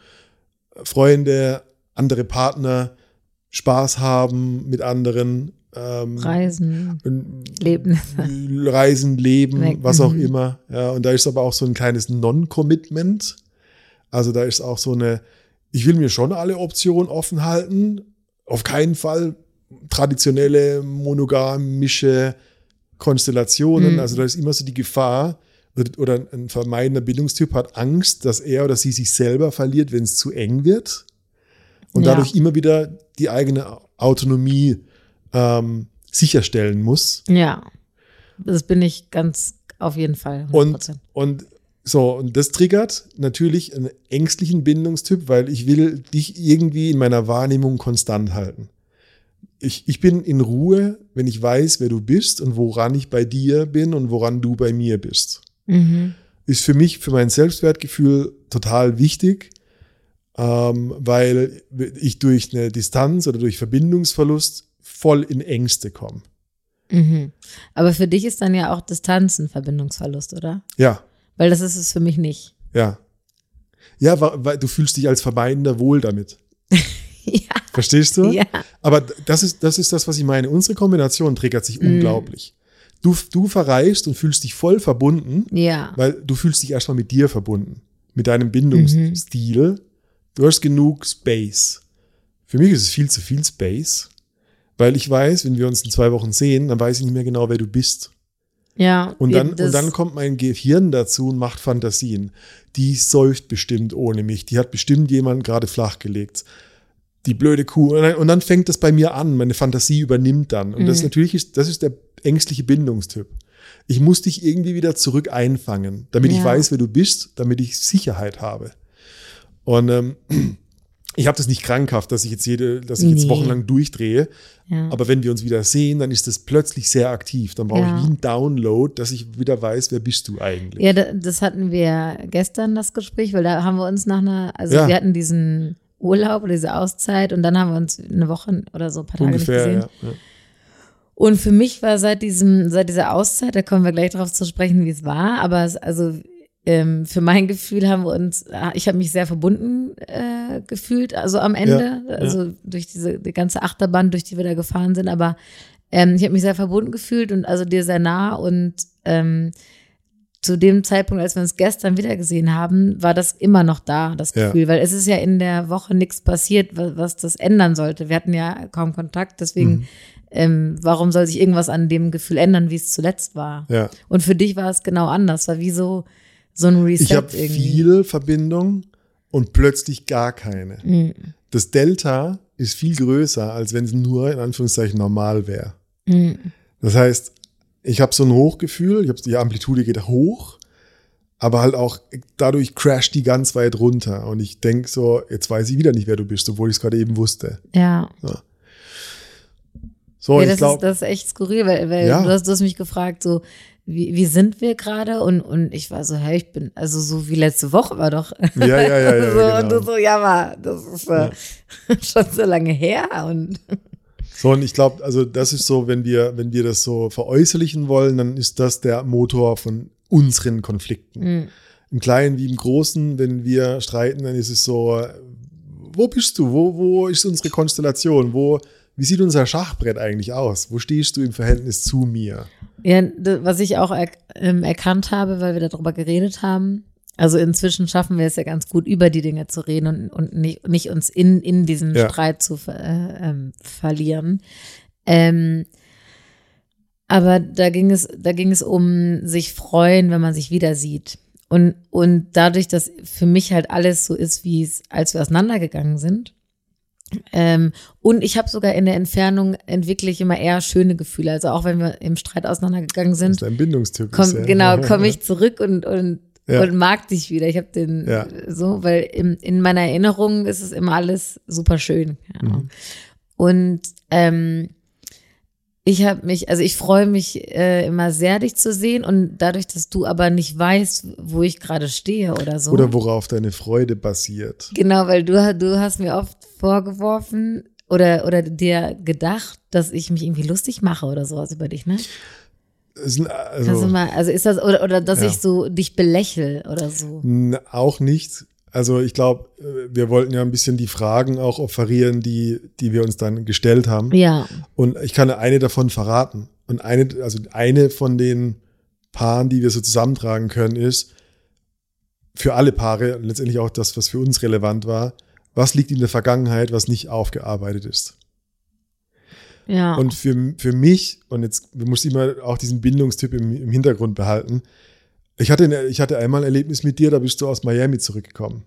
Freunde, andere Partner, Spaß haben mit anderen. Ähm, Reisen, Leben. Reisen, Leben, Weg. was auch mhm. immer. Ja, und da ist aber auch so ein kleines Non-Commitment. Also da ist auch so eine, ich will mir schon alle Optionen offen halten. Auf keinen Fall traditionelle, monogamische Konstellationen. Mhm. Also da ist immer so die Gefahr, oder ein vermeidender Bindungstyp hat Angst, dass er oder sie sich selber verliert, wenn es zu eng wird. Und ja. dadurch immer wieder die eigene Autonomie ähm, sicherstellen muss. Ja, das bin ich ganz auf jeden Fall. hundert Prozent. Und, und so, und das triggert natürlich einen ängstlichen Bindungstyp, weil ich will dich irgendwie in meiner Wahrnehmung konstant halten. Ich, ich bin in Ruhe, wenn ich weiß, wer du bist und woran ich bei dir bin und woran du bei mir bist. Mhm. Ist für mich, für mein Selbstwertgefühl total wichtig, ähm, weil ich durch eine Distanz oder durch Verbindungsverlust voll in Ängste komme. Mhm. Aber für dich ist dann ja auch Distanz ein Verbindungsverlust, oder? Ja. Weil das ist es für mich nicht. Ja. Ja, weil, weil du fühlst dich als Vermeidender wohl damit. Ja. Verstehst du? Ja. Aber das ist, das ist das, was ich meine. Unsere Kombination triggert sich mm. unglaublich. Du, du verreist und fühlst dich voll verbunden, ja. weil du fühlst dich erstmal mit dir verbunden, mit deinem Bindungsstil. Mhm. Du hast genug Space. Für mich ist es viel zu viel Space, weil ich weiß, wenn wir uns in zwei Wochen sehen, dann weiß ich nicht mehr genau, wer du bist. Ja. Und dann, und dann kommt mein Gehirn dazu und macht Fantasien. Die säuft bestimmt ohne mich. Die hat bestimmt jemanden gerade flachgelegt. Die blöde Kuh. Und dann, und dann fängt das bei mir an. Meine Fantasie übernimmt dann. Und mhm. das natürlich ist, das ist der ängstliche Bindungstyp. ich muss dich irgendwie wieder zurück einfangen, damit ja. ich weiß, wer du bist, damit ich Sicherheit habe. Und ähm, ich habe das nicht krankhaft, dass ich jetzt jede, dass ich nee. jetzt wochenlang durchdrehe. Ja. Aber wenn wir uns wieder sehen, dann ist das plötzlich sehr aktiv. Dann brauche ja. ich wie einen Download, dass ich wieder weiß, wer bist du eigentlich. Ja, das hatten wir gestern, das Gespräch, weil da haben wir uns nach einer, also ja. wir hatten diesen Urlaub oder diese Auszeit und dann haben wir uns eine Woche oder so ein paar Tage Ungefähr, nicht gesehen. Ja, ja. Und für mich war seit diesem, seit dieser Auszeit, da kommen wir gleich drauf zu sprechen, wie es war, aber es, also ähm, für mein Gefühl haben wir uns, ich habe mich sehr verbunden äh, gefühlt, also am Ende, ja, also ja. durch diese die ganze Achterbahn, durch die wir da gefahren sind, aber ähm, ich habe mich sehr verbunden gefühlt und also dir sehr nah und ähm, zu dem Zeitpunkt, als wir uns gestern wieder gesehen haben, war das immer noch da, das Gefühl, ja. weil es ist ja in der Woche nichts passiert, was, was das ändern sollte. Wir hatten ja kaum Kontakt, deswegen mhm. ähm, warum soll sich irgendwas an dem Gefühl ändern, wie es zuletzt war? Ja. Und für dich war es genau anders, war wie so, so ein Reset ich habe irgendwie. Viel Verbindung und plötzlich gar keine. Mhm. Das Delta ist viel größer, als wenn es nur in Anführungszeichen normal wäre. Mhm. Das heißt, ich habe so ein Hochgefühl, ich habe die Amplitude geht hoch, aber halt auch dadurch crasht die ganz weit runter. Und ich denke so, jetzt weiß ich wieder nicht, wer du bist, obwohl ich es gerade eben wusste. Ja. So, so ja, das, ich glaube, ist, das ist echt skurril, weil, weil ja. du, hast, du hast mich gefragt, so, wie, wie sind wir gerade? Und, und ich war so, hey, ich bin, also so wie letzte Woche war doch. Ja, ja, ja. ja so, genau. Und du so, ja, aber das ist äh, ja. schon so lange her. Und so, und ich glaube, also das ist so, wenn wir, wenn wir das so veräußerlichen wollen, dann ist das der Motor von unseren Konflikten. Mhm. Im Kleinen wie im Großen, wenn wir streiten, dann ist es so, wo bist du? Wo, wo ist unsere Konstellation? Wo, wie sieht unser Schachbrett eigentlich aus? Wo stehst du im Verhältnis zu mir? Ja, was ich auch er, ähm, erkannt habe, weil wir darüber geredet haben, also inzwischen schaffen wir es ja ganz gut, über die Dinge zu reden und, und nicht, nicht uns in, in diesen ja. Streit zu äh, ähm, verlieren. Ähm, aber da ging es, da ging es um sich freuen, wenn man sich wieder sieht. Und, und dadurch, dass für mich halt alles so ist, wie es, als wir auseinandergegangen sind. Ähm, und ich habe sogar in der Entfernung entwickle ich immer eher schöne Gefühle. Also auch wenn wir im Streit auseinandergegangen sind. Das ist ein Bindungstyp. Komm, ja. Genau, komme ich zurück und, und, ja. und mag dich wieder. Ich habe den ja. so, weil in, in meiner Erinnerung ist es immer alles super schön. Ja. Mhm. Und ähm, ich habe mich, also ich freue mich äh, immer sehr, dich zu sehen und dadurch, dass du aber nicht weißt, wo ich gerade stehe oder so. Oder worauf deine Freude basiert. Genau, weil du, du hast mir oft vorgeworfen oder, oder dir gedacht, dass ich mich irgendwie lustig mache oder sowas über dich, ne? Also, also, mal, also ist das, oder, oder dass ja. ich so dich belächle oder so? N- auch nicht. Also ich glaube, wir wollten ja ein bisschen die Fragen auch offerieren, die, die wir uns dann gestellt haben. Ja. Und ich kann eine davon verraten. Und eine, also eine von den Paaren, die wir so zusammentragen können, ist für alle Paare, und letztendlich auch das, was für uns relevant war, was liegt in der Vergangenheit, was nicht aufgearbeitet ist. Ja. Und für, für mich, und jetzt muss ich immer auch diesen Bindungstyp im, im Hintergrund behalten, Ich hatte, ich hatte einmal ein Erlebnis mit dir, da bist du aus Miami zurückgekommen.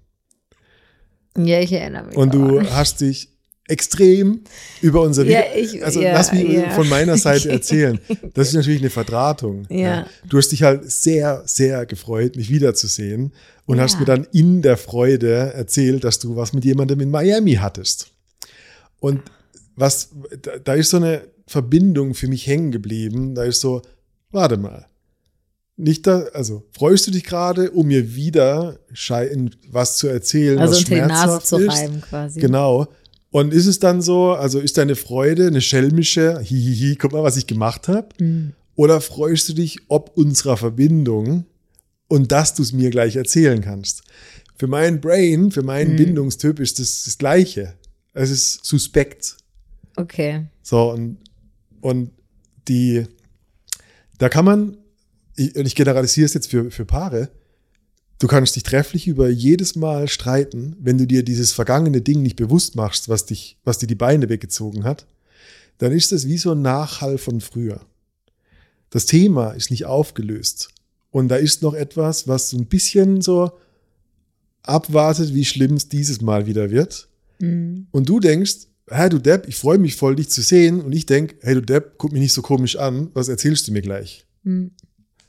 Ja, ich erinnere mich. Und du auch. hast dich extrem über unser ja, Video, ich, also ja, lass mich ja. von meiner Seite erzählen. Das ist natürlich eine Verdrahtung. Ja. Ja. Du hast dich halt sehr, sehr gefreut, mich wiederzusehen und ja. hast mir dann in der Freude erzählt, dass du was mit jemandem in Miami hattest. Und was, da, da ist so eine Verbindung für mich hängen geblieben. Da ist so, warte mal. Nicht da, also freust du dich gerade, um mir wieder was zu erzählen, also was unter die Nase schmerzhaft zu ist? reiben quasi. Genau. Und ist es dann so, also ist deine Freude eine schelmische, hihihi, guck mal, was ich gemacht habe? Mhm. Oder freust du dich ob unserer Verbindung und dass du es mir gleich erzählen kannst? Für mein Brain, für meinen mhm. Bindungstyp ist das das Gleiche. Es ist suspekt. Okay. So, und, und die, da kann man, ich, und ich generalisiere es jetzt für, für Paare, du kannst dich trefflich über jedes Mal streiten, wenn du dir dieses vergangene Ding nicht bewusst machst, was dich, was dir die Beine weggezogen hat, dann ist das wie so ein Nachhall von früher. Das Thema ist nicht aufgelöst. Und da ist noch etwas, was so ein bisschen so abwartet, wie schlimm es dieses Mal wieder wird. Mhm. Und du denkst, hey du Depp, ich freue mich voll, dich zu sehen. Und ich denke, hey du Depp, guck mich nicht so komisch an, was erzählst du mir gleich? Mhm.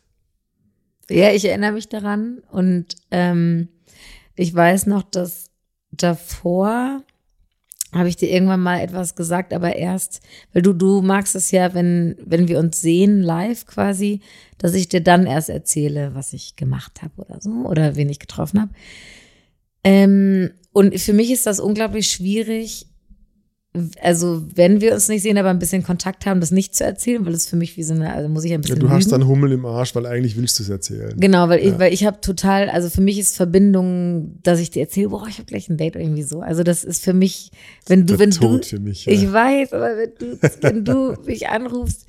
Ja, ich erinnere mich daran und ähm, ich weiß noch, dass davor habe ich dir irgendwann mal etwas gesagt, aber erst, weil du, du magst es ja, wenn, wenn wir uns sehen live quasi, dass ich dir dann erst erzähle, was ich gemacht habe oder so oder wen ich getroffen habe. Ähm, und für mich ist das unglaublich schwierig, also wenn wir uns nicht sehen, aber ein bisschen Kontakt haben, das nicht zu erzählen, weil es für mich wie so eine, also muss ich ein bisschen ja, du lügen. hast dann Hummel im Arsch, weil eigentlich willst du es erzählen. Genau, weil ja. ich, weil ich habe total, also für mich ist Verbindung, dass ich dir erzähle, boah, ich habe gleich ein Date oder irgendwie so. Also das ist für mich, wenn du, Der wenn Tod du, für mich, ja. ich weiß, aber wenn du, wenn du mich anrufst,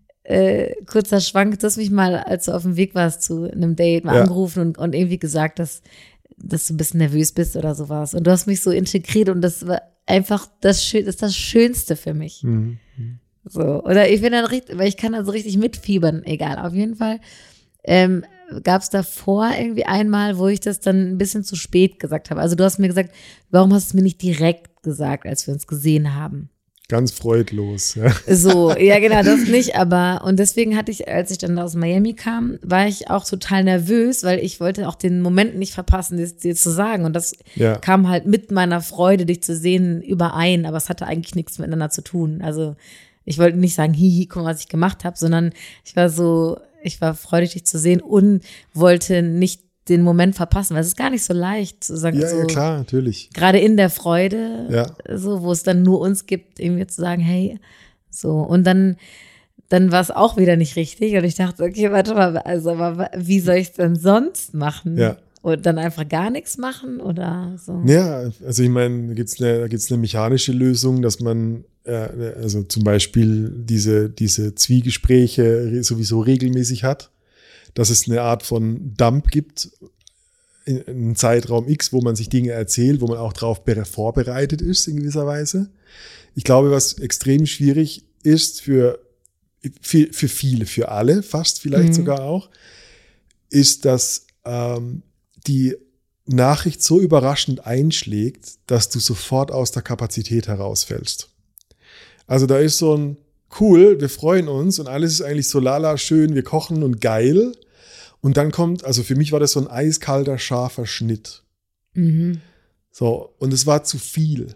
äh, kurzer Schwank, du hast mich mal, als du auf dem Weg warst zu einem Date, mal ja. angerufen und, und irgendwie gesagt, dass, dass du ein bisschen nervös bist oder sowas. Und du hast mich so integriert und das war einfach das Schön, ist das Schönste für mich. Mhm. So, oder ich bin dann richtig, weil ich kann dann so richtig mitfiebern, egal, auf jeden Fall. Ähm, gab es davor irgendwie einmal, wo ich das dann ein bisschen zu spät gesagt habe. Also du hast mir gesagt, warum hast du es mir nicht direkt gesagt, als wir uns gesehen haben? Ganz freudlos, ja. So, ja genau, das nicht, aber und deswegen hatte ich, als ich dann aus Miami kam, war ich auch total nervös, weil ich wollte auch den Moment nicht verpassen, das dir zu sagen und das ja. kam halt mit meiner Freude, dich zu sehen, überein, aber es hatte eigentlich nichts miteinander zu tun, also ich wollte nicht sagen, hihi, guck mal, was ich gemacht habe, sondern ich war so, ich war freudig, dich zu sehen und wollte nicht den Moment verpassen, weil es ist gar nicht so leicht zu sagen. Ja, so, ja, klar, natürlich. Gerade in der Freude, ja. so, wo es dann nur uns gibt, irgendwie zu sagen, hey, so. Und dann, dann war es auch wieder nicht richtig. Und ich dachte, okay, warte mal, also, aber wie soll ich es denn sonst machen? Ja. Und dann einfach gar nichts machen oder so? Ja, also ich meine, da gibt es eine, da gibt's eine mechanische Lösung, dass man, äh, also zum Beispiel diese, diese Zwiegespräche sowieso regelmäßig hat. Dass es eine Art von Dump gibt, in einem Zeitraum X, wo man sich Dinge erzählt, wo man auch darauf vorbereitet ist in gewisser Weise. Ich glaube, was extrem schwierig ist für, für, für viele, für alle, fast vielleicht mhm. sogar auch, ist, dass ähm, die Nachricht so überraschend einschlägt, dass du sofort aus der Kapazität herausfällst. Also da ist so ein cool, wir freuen uns und alles ist eigentlich so lala schön, wir kochen und geil. Und dann kommt, also für mich war das so ein eiskalter, scharfer Schnitt. Mhm. So, und es war zu viel.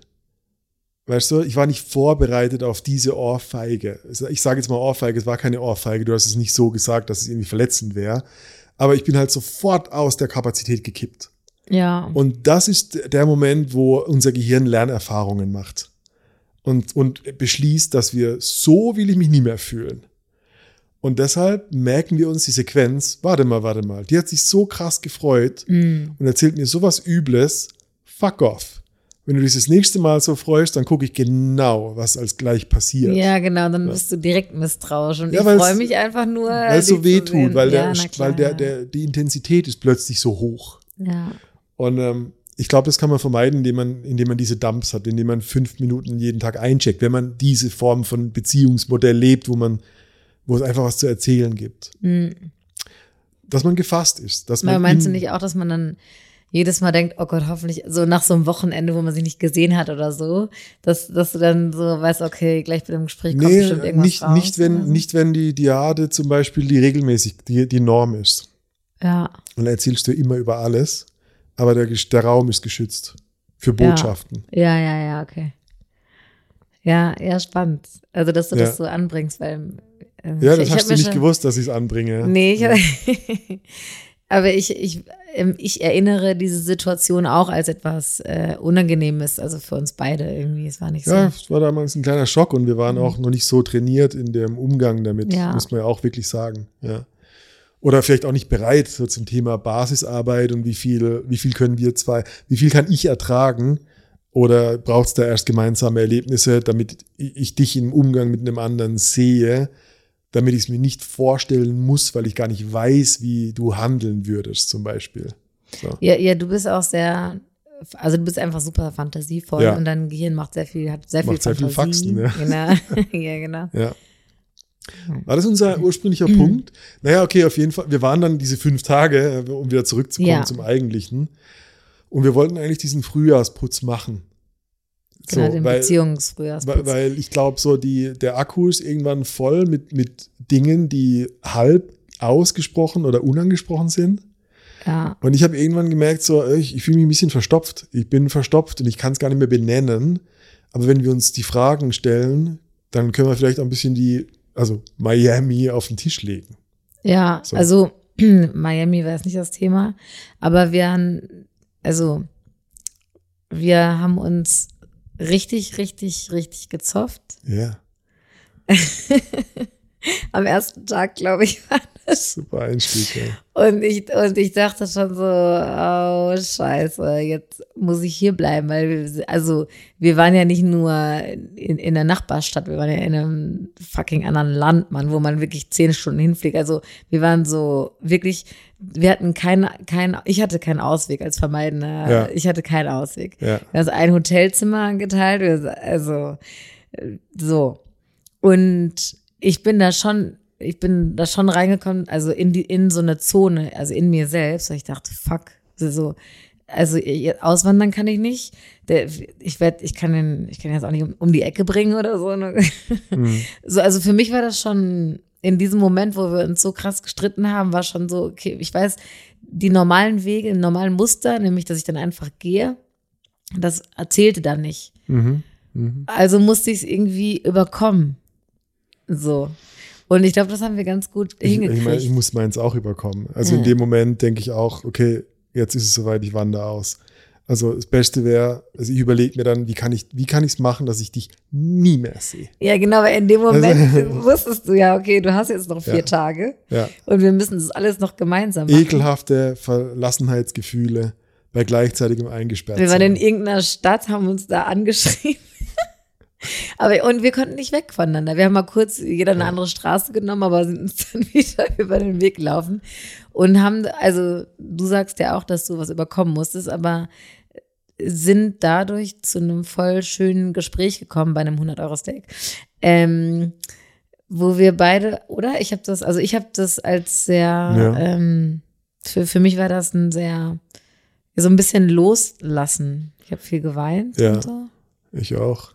Weißt du, ich war nicht vorbereitet auf diese Ohrfeige. Ich sage jetzt mal Ohrfeige, es war keine Ohrfeige, du hast es nicht so gesagt, dass es irgendwie verletzend wäre. Aber ich bin halt sofort aus der Kapazität gekippt. Ja. Und das ist der Moment, wo unser Gehirn Lernerfahrungen macht. Und, und beschließt, dass wir, so will ich mich nie mehr fühlen. Und deshalb merken wir uns die Sequenz, warte mal, warte mal, die hat sich so krass gefreut mm. und erzählt mir sowas Übles, fuck off. Wenn du dich das nächste Mal so freust, dann gucke ich genau, was als gleich passiert. Ja, genau, dann bist du direkt misstrauisch und ja, ich freue mich einfach nur. Weil es so weh tut, weil, ja, der, klar, weil der, ja. der, die Intensität ist plötzlich so hoch. Ja. Und ähm, ich glaube, das kann man vermeiden, indem man, indem man diese Dumps hat, indem man fünf Minuten jeden Tag eincheckt, wenn man diese Form von Beziehungsmodell lebt, wo man, wo es einfach was zu erzählen gibt. Mhm. Dass man gefasst ist. Dass man Aber meinst du nicht auch, dass man dann jedes Mal denkt, oh Gott, hoffentlich, so nach so einem Wochenende, wo man sich nicht gesehen hat oder so, dass, dass du dann so weißt, okay, gleich bei dem Gespräch kommt nee, bestimmt irgendwas nicht, raus. Nicht, wenn, so. nicht, wenn die Diade zum Beispiel die regelmäßig, die, die Norm ist. Ja. Und dann erzählst du immer über alles. Aber der, der Raum ist geschützt für Botschaften. Ja, ja, ja, okay. Ja, ja, spannend. Also, dass du ja. das so anbringst, weil äh, ja, ich, das ich hast du nicht schon, gewusst, dass ich es anbringe. Nee, ich, aber ich, ich, ich erinnere diese Situation auch als etwas äh, Unangenehmes, also für uns beide irgendwie. Es war nicht so. Ja, es war damals ein kleiner Schock und wir waren mhm. auch noch nicht so trainiert in dem Umgang damit, ja. muss man ja auch wirklich sagen. Ja. Oder vielleicht auch nicht bereit so zum Thema Basisarbeit und wie viel, wie viel können wir zwei, wie viel kann ich ertragen? Oder braucht es da erst gemeinsame Erlebnisse, damit ich dich im Umgang mit einem anderen sehe, damit ich es mir nicht vorstellen muss, weil ich gar nicht weiß, wie du handeln würdest, zum Beispiel. So. Ja, ja, du bist auch sehr, also du bist einfach super fantasievoll ja. und dein Gehirn macht sehr viel, hat sehr macht viel sehr Fantasie. Viel Faxen, ja. Genau. ja, genau. Ja. War das unser ursprünglicher mhm. Punkt? Naja, okay, auf jeden Fall. Wir waren dann diese fünf Tage, um wieder zurückzukommen ja. zum Eigentlichen. Und wir wollten eigentlich diesen Frühjahrsputz machen. Genau, so, den weil, Beziehungsfrühjahrsputz. Weil, weil ich glaube, so die, der Akku ist irgendwann voll mit, mit Dingen, die halb ausgesprochen oder unangesprochen sind. Ja. Und ich habe irgendwann gemerkt, so, ich, ich fühle mich ein bisschen verstopft. Ich bin verstopft und ich kann es gar nicht mehr benennen. Aber wenn wir uns die Fragen stellen, dann können wir vielleicht auch ein bisschen die, also Miami auf den Tisch legen. Ja, so. Also Miami war jetzt nicht das Thema, aber wir haben, also wir haben uns richtig, richtig, richtig gezofft. Ja. Am ersten Tag, glaube ich, war das. Super Einstieg, ja. Und ich, und ich dachte schon so, oh, scheiße, jetzt muss ich hier bleiben, weil wir, also wir waren ja nicht nur in, in der Nachbarstadt, wir waren ja in einem fucking anderen Land, Mann, wo man wirklich zehn Stunden hinfliegt. Also wir waren so wirklich, wir hatten keinen, kein, ich hatte keinen Ausweg als Vermeidender. Ja. Ich hatte keinen Ausweg. Ja. Wir haben also ein Hotelzimmer geteilt, also so. Und ich bin da schon, ich bin da schon reingekommen, also in die, in so eine Zone, also in mir selbst, weil ich dachte, fuck, so, also auswandern kann ich nicht. Der, ich werde, ich kann den, ich kann ihn jetzt auch nicht um, um die Ecke bringen oder so. Ne? Mhm. So, also für mich war das schon in diesem Moment, wo wir uns so krass gestritten haben, war schon so, okay, ich weiß, die normalen Wege, die normalen Muster, nämlich, dass ich dann einfach gehe, das erzählte dann nicht. Mhm. Mhm. Also musste ich es irgendwie überkommen. So. Und ich glaube, das haben wir ganz gut ich, hingekriegt. Ich meine, ich muss meins auch überkommen. Also ja. In dem Moment denke ich auch, okay, jetzt ist es soweit, ich wandere aus. Also das Beste wäre, also ich überlege mir dann, wie kann ich, wie kann ich es machen, dass ich dich nie mehr sehe. Ja, genau, weil in dem Moment also, wusstest du ja, okay, du hast jetzt noch vier ja. Tage ja. und wir müssen das alles noch gemeinsam machen. Ekelhafte Verlassenheitsgefühle bei gleichzeitigem Eingesperrtsein. Wir waren in irgendeiner Stadt, haben uns da angeschrieben. Aber, und wir konnten nicht weg voneinander. Wir haben mal kurz jeder eine andere Straße genommen, aber sind uns dann wieder über den Weg gelaufen und haben, also du sagst ja auch, dass du was überkommen musstest, aber sind dadurch zu einem voll schönen Gespräch gekommen bei einem hundert-Euro-Steak, ähm, wo wir beide, oder? Ich habe das, also ich habe das als sehr, ja. ähm, für, für mich war das ein sehr, so ein bisschen loslassen. Ich habe viel geweint ja, und so. Ich auch.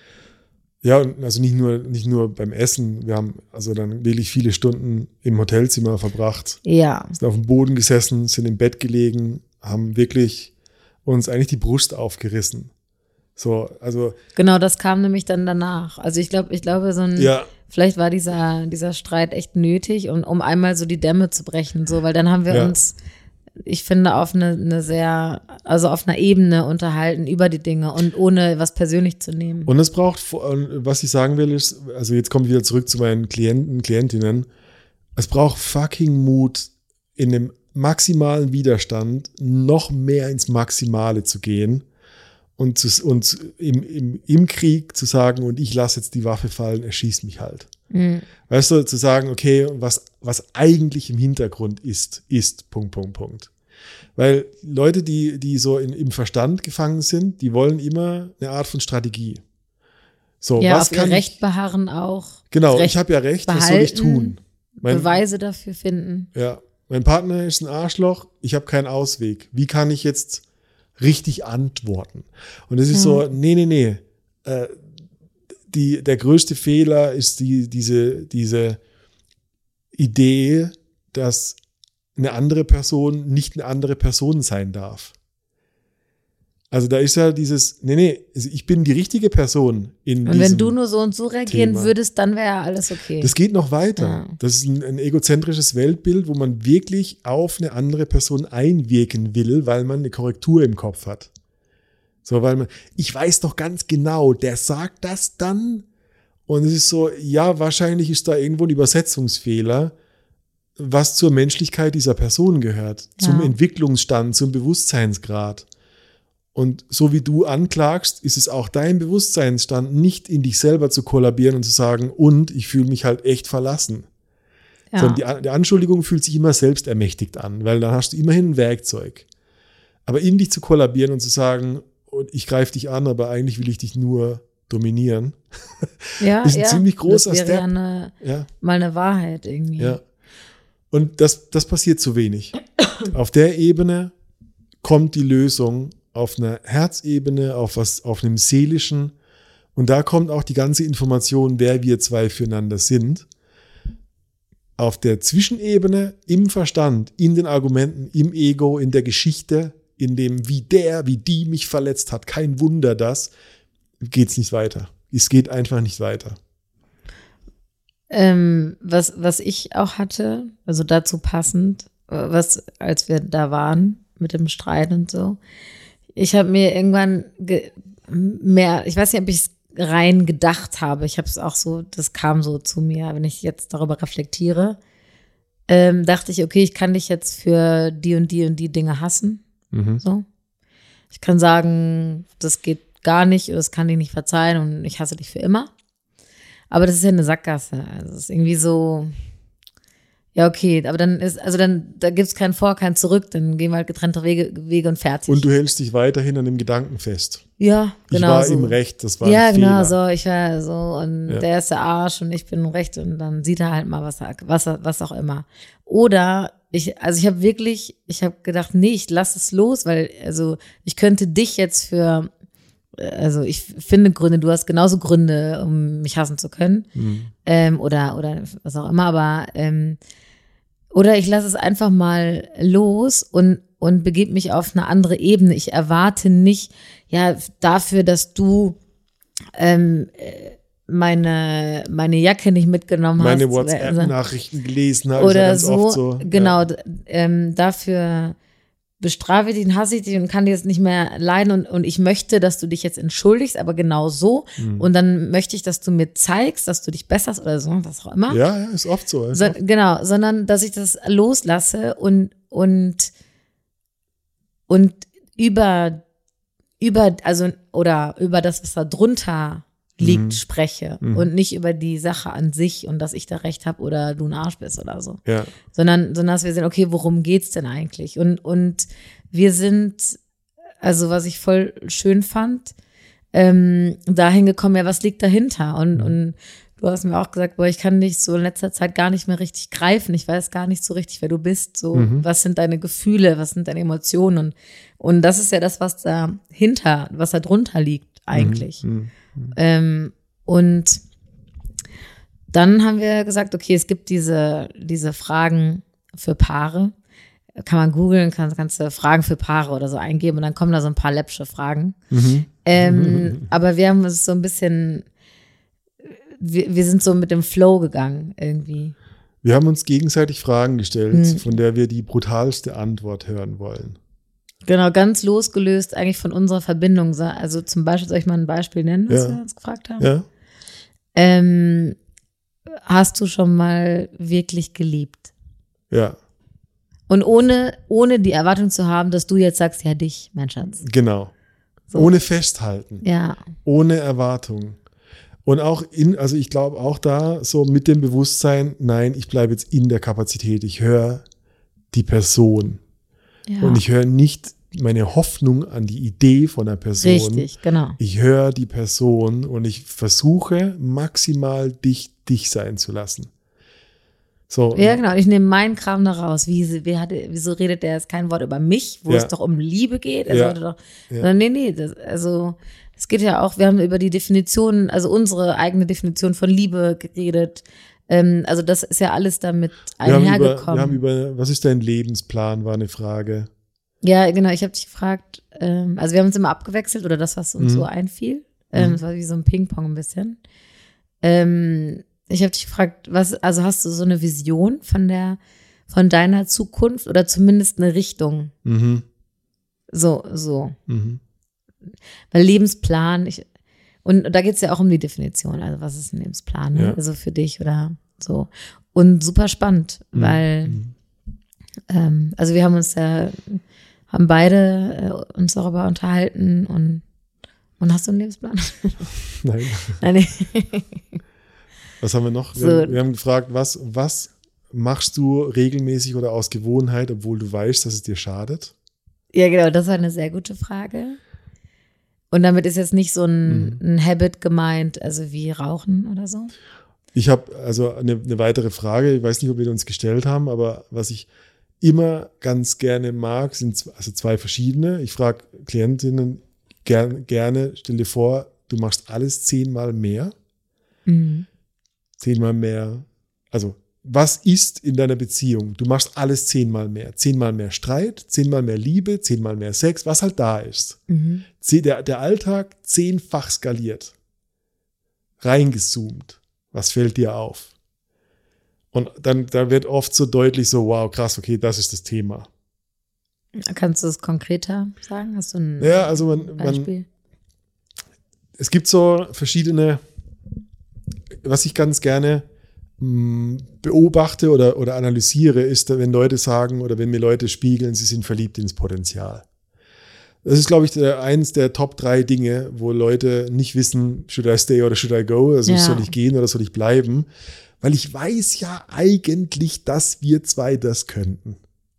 Ja, also nicht nur, nicht nur beim Essen. Wir haben also dann wirklich viele Stunden im Hotelzimmer verbracht. Ja. Sind auf dem Boden gesessen, sind im Bett gelegen, haben wirklich uns eigentlich die Brust aufgerissen. So, also. Genau, das kam nämlich dann danach. Also ich glaube, ich glaube, so ein, ja. vielleicht war dieser, dieser Streit echt nötig, um, um einmal so die Dämme zu brechen, so, weil dann haben wir ja. uns, ich finde, auf eine, eine sehr, also auf einer Ebene unterhalten über die Dinge und ohne was persönlich zu nehmen. Und es braucht, was ich sagen will, ist, also jetzt komme ich wieder zurück zu meinen Klienten, Klientinnen, es braucht fucking Mut, in dem maximalen Widerstand noch mehr ins Maximale zu gehen und, zu, und im, im, im Krieg zu sagen, und ich lasse jetzt die Waffe fallen, er schießt mich halt. Mhm. Weißt du, zu sagen, okay, was, was eigentlich im Hintergrund ist, ist, Punkt, Punkt, Punkt. Weil Leute, die, die so in, im Verstand gefangen sind, die wollen immer eine Art von Strategie. So, ja, was auf kann ihr Recht ich, beharren auch. Genau, ich habe ja Recht, behalten, was soll ich tun? Mein, Beweise dafür finden. Ja, mein Partner ist ein Arschloch, ich habe keinen Ausweg. Wie kann ich jetzt richtig antworten? Und es ist hm. so, nee, nee, nee, äh, Die, der größte Fehler ist die, diese, diese Idee, dass eine andere Person nicht eine andere Person sein darf. Also da ist ja dieses, nee, nee, also ich bin die richtige Person in Und diesem wenn du nur so und so reagieren Thema. würdest, dann wäre ja alles okay. Das geht noch weiter. Ja. Das ist ein, ein egozentrisches Weltbild, wo man wirklich auf eine andere Person einwirken will, weil man eine Korrektur im Kopf hat. So, weil man, ich weiß doch ganz genau, der sagt das dann. Und es ist so, ja, wahrscheinlich ist da irgendwo ein Übersetzungsfehler, was zur Menschlichkeit dieser Person gehört, ja. zum Entwicklungsstand, zum Bewusstseinsgrad. Und so wie du anklagst, ist es auch dein Bewusstseinsstand, nicht in dich selber zu kollabieren und zu sagen, und ich fühle mich halt echt verlassen. Ja. Sondern die, die Anschuldigung fühlt sich immer selbstermächtigt an, weil dann hast du immerhin ein Werkzeug. Aber in dich zu kollabieren und zu sagen, und ich greife dich an, aber eigentlich will ich dich nur dominieren, ja, ist ein ja. ziemlich großer das wäre Step. Ja eine, ja. mal eine Wahrheit irgendwie. Ja. Und das, das passiert zu wenig. Auf der Ebene kommt die Lösung auf einer Herzebene, auf was, auf einem seelischen, und da kommt auch die ganze Information, wer wir zwei füreinander sind. auf der Zwischenebene, im Verstand, in den Argumenten, im Ego, in der Geschichte, in dem, wie der, wie die mich verletzt hat, kein Wunder, das, geht's nicht weiter. Es geht einfach nicht weiter. Ähm, was, was ich auch hatte, also dazu passend, was, als wir da waren mit dem Streit und so, ich habe mir irgendwann ge- mehr, ich weiß nicht, ob ich es rein gedacht habe, ich habe es auch so, das kam so zu mir, wenn ich jetzt darüber reflektiere, ähm, dachte ich, okay, ich kann dich jetzt für die und die und die Dinge hassen. Mhm. So. Ich kann sagen, das geht gar nicht oder das kann ich nicht verzeihen und ich hasse dich für immer. Aber das ist ja eine Sackgasse. Also es ist irgendwie so, ja, okay, aber dann ist, also dann, da gibt es kein Vor, kein Zurück, dann gehen wir halt getrennte Wege, Wege und fertig. Und du hältst dich weiterhin an dem Gedanken fest. Ja, genau. Ich war so. im Recht, das war ja, ein Fehler. Ja, genau, so, ich war so und ja. der ist der Arsch und ich bin im Recht und dann sieht er halt mal, was er, was, was auch immer. Oder ich, also ich habe wirklich, ich habe gedacht, nee, ich lass es los, weil, also ich könnte dich jetzt für, also ich finde Gründe, du hast genauso Gründe, um mich hassen zu können. Mhm. Ähm, oder, oder was auch immer, aber ähm, oder ich lasse es einfach mal los und, und begebe mich auf eine andere Ebene. Ich erwarte nicht, ja, dafür, dass du ähm, meine, meine Jacke nicht mitgenommen meine hast. Meine WhatsApp-Nachrichten gelesen hast. Oder ganz so, oft so, genau, ja. d- ähm, dafür bestrafe ich dich und hasse ich dich und kann dir jetzt nicht mehr leiden und, und ich möchte, dass du dich jetzt entschuldigst, aber genau so. Mhm. Und dann möchte ich, dass du mir zeigst, dass du dich besserst oder so, was auch immer. Ja, ja, ist oft so. Ist so oft. Genau, sondern dass ich das loslasse und, und, und über, über, also, oder über das, was da drunter liegt, mhm. spreche mhm. und nicht über die Sache an sich und dass ich da recht habe oder du ein Arsch bist oder so. Ja. Sondern, sondern dass wir sehen, okay, worum geht's denn eigentlich? Und, und wir sind, also was ich voll schön fand, ähm, dahin gekommen, ja, was liegt dahinter? Und, mhm. und du hast mir auch gesagt, boah, ich kann dich so in letzter Zeit gar nicht mehr richtig greifen. Ich weiß gar nicht so richtig, wer du bist. So, mhm. was sind deine Gefühle, was sind deine Emotionen? Und, und das ist ja das, was dahinter, was da drunter liegt eigentlich. Mhm. Ähm, und dann haben wir gesagt, okay, es gibt diese, diese Fragen für Paare. Kann man googeln, kann, kannst du Fragen für Paare oder so eingeben und dann kommen da so ein paar läppsche Fragen. Mhm. Ähm, mhm. Aber wir haben uns so ein bisschen, wir, wir sind so mit dem Flow gegangen irgendwie. Wir haben uns gegenseitig Fragen gestellt, mhm. von der wir die brutalste Antwort hören wollen. Genau, ganz losgelöst eigentlich von unserer Verbindung. Also zum Beispiel, soll ich mal ein Beispiel nennen, was ja. wir uns gefragt haben? Ja. Ähm, hast du schon mal wirklich geliebt? Ja. Und ohne, ohne die Erwartung zu haben, dass du jetzt sagst, ja dich, mein Schatz. Genau. So. Ohne Festhalten. Ja. Ohne Erwartung. Und auch in, also ich glaube auch da so mit dem Bewusstsein, nein, ich bleibe jetzt in der Kapazität. Ich höre die Person. Ja. Und ich höre nicht meine Hoffnung an die Idee von der Person. Richtig, genau. Ich höre die Person und ich versuche maximal dich, dich sein zu lassen. So. Ja, genau. Ich nehme meinen Kram da raus. Wie, wie hatte, wieso redet der jetzt kein Wort über mich, wo ja. es doch um Liebe geht? Er ja. sollte doch, ja. Nee, nee, das, also es geht ja auch, wir haben über die Definition, also unsere eigene Definition von Liebe geredet. Ähm, also das ist ja alles damit einhergekommen. Wir haben über, wir haben über, was ist dein Lebensplan, war eine Frage. Ja, genau, ich habe dich gefragt, ähm, also wir haben uns immer abgewechselt oder das, was uns mhm. so einfiel. Ähm, mhm. Es war wie so ein Ping-Pong ein bisschen. Ähm, ich habe dich gefragt, was, also hast du so eine Vision von der, von deiner Zukunft oder zumindest eine Richtung? Mhm. So, so. Mhm. Weil Lebensplan, ich, und, und da geht es ja auch um die Definition, also was ist ein Lebensplan, ne? Ja. Also für dich oder so. Und super spannend, mhm. weil, ähm, also wir haben uns ja, haben beide äh, uns darüber unterhalten und, und hast du einen Lebensplan? Nein. Nein. Was haben wir noch? Wir, So. haben, wir haben gefragt, was, was machst du regelmäßig oder aus Gewohnheit, obwohl du weißt, dass es dir schadet? Ja, genau, das war eine sehr gute Frage. Und damit ist jetzt nicht so ein, Mhm. ein Habit gemeint, also wie Rauchen oder so. Ich habe also eine, eine weitere Frage, ich weiß nicht, ob wir uns gestellt haben, aber was ich immer ganz gerne mag, sind z- also zwei verschiedene. Ich frage Klientinnen gern, gerne, stell dir vor, du machst alles zehnmal mehr. Mhm. Zehnmal mehr, also was ist in deiner Beziehung? Du machst alles zehnmal mehr. Zehnmal mehr Streit, zehnmal mehr Liebe, zehnmal mehr Sex, was halt da ist. Mhm. Der, der Alltag zehnfach skaliert. Reingezoomt. Was fällt dir auf? Und dann, dann wird oft so deutlich so, wow, krass, okay, das ist das Thema. Kannst du es konkreter sagen? Hast du ein ja, also man, Beispiel? Man, es gibt so verschiedene, was ich ganz gerne mh, beobachte oder, oder analysiere, ist, wenn Leute sagen oder wenn mir Leute spiegeln, sie sind verliebt ins Potenzial. Das ist, glaube ich, der, eins der Top drei Dinge, wo Leute nicht wissen, should I stay oder should I go? Also ja. soll ich gehen oder soll ich bleiben? Weil ich weiß ja eigentlich, dass wir zwei das könnten.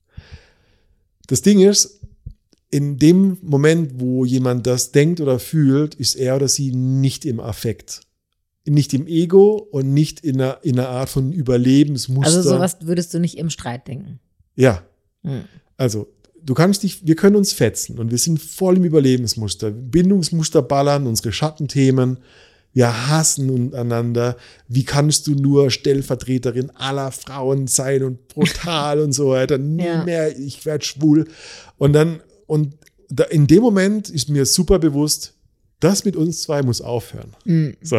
Das Ding ist, in dem Moment, wo jemand das denkt oder fühlt, ist er oder sie nicht im Affekt. Nicht im Ego und nicht in einer, in einer Art von Überlebensmuster. Also sowas würdest du nicht im Streit denken? Ja. Hm. Also du kannst dich, wir können uns fetzen und wir sind voll im Überlebensmuster. Bindungsmuster ballern, unsere Schattenthemen. Wir hassen einander. Wie kannst du nur Stellvertreterin aller Frauen sein und brutal und so weiter? Nie ja. mehr, ich werde schwul. Und dann, und da, in dem Moment ist mir super bewusst, das mit uns zwei muss aufhören. Mhm. So.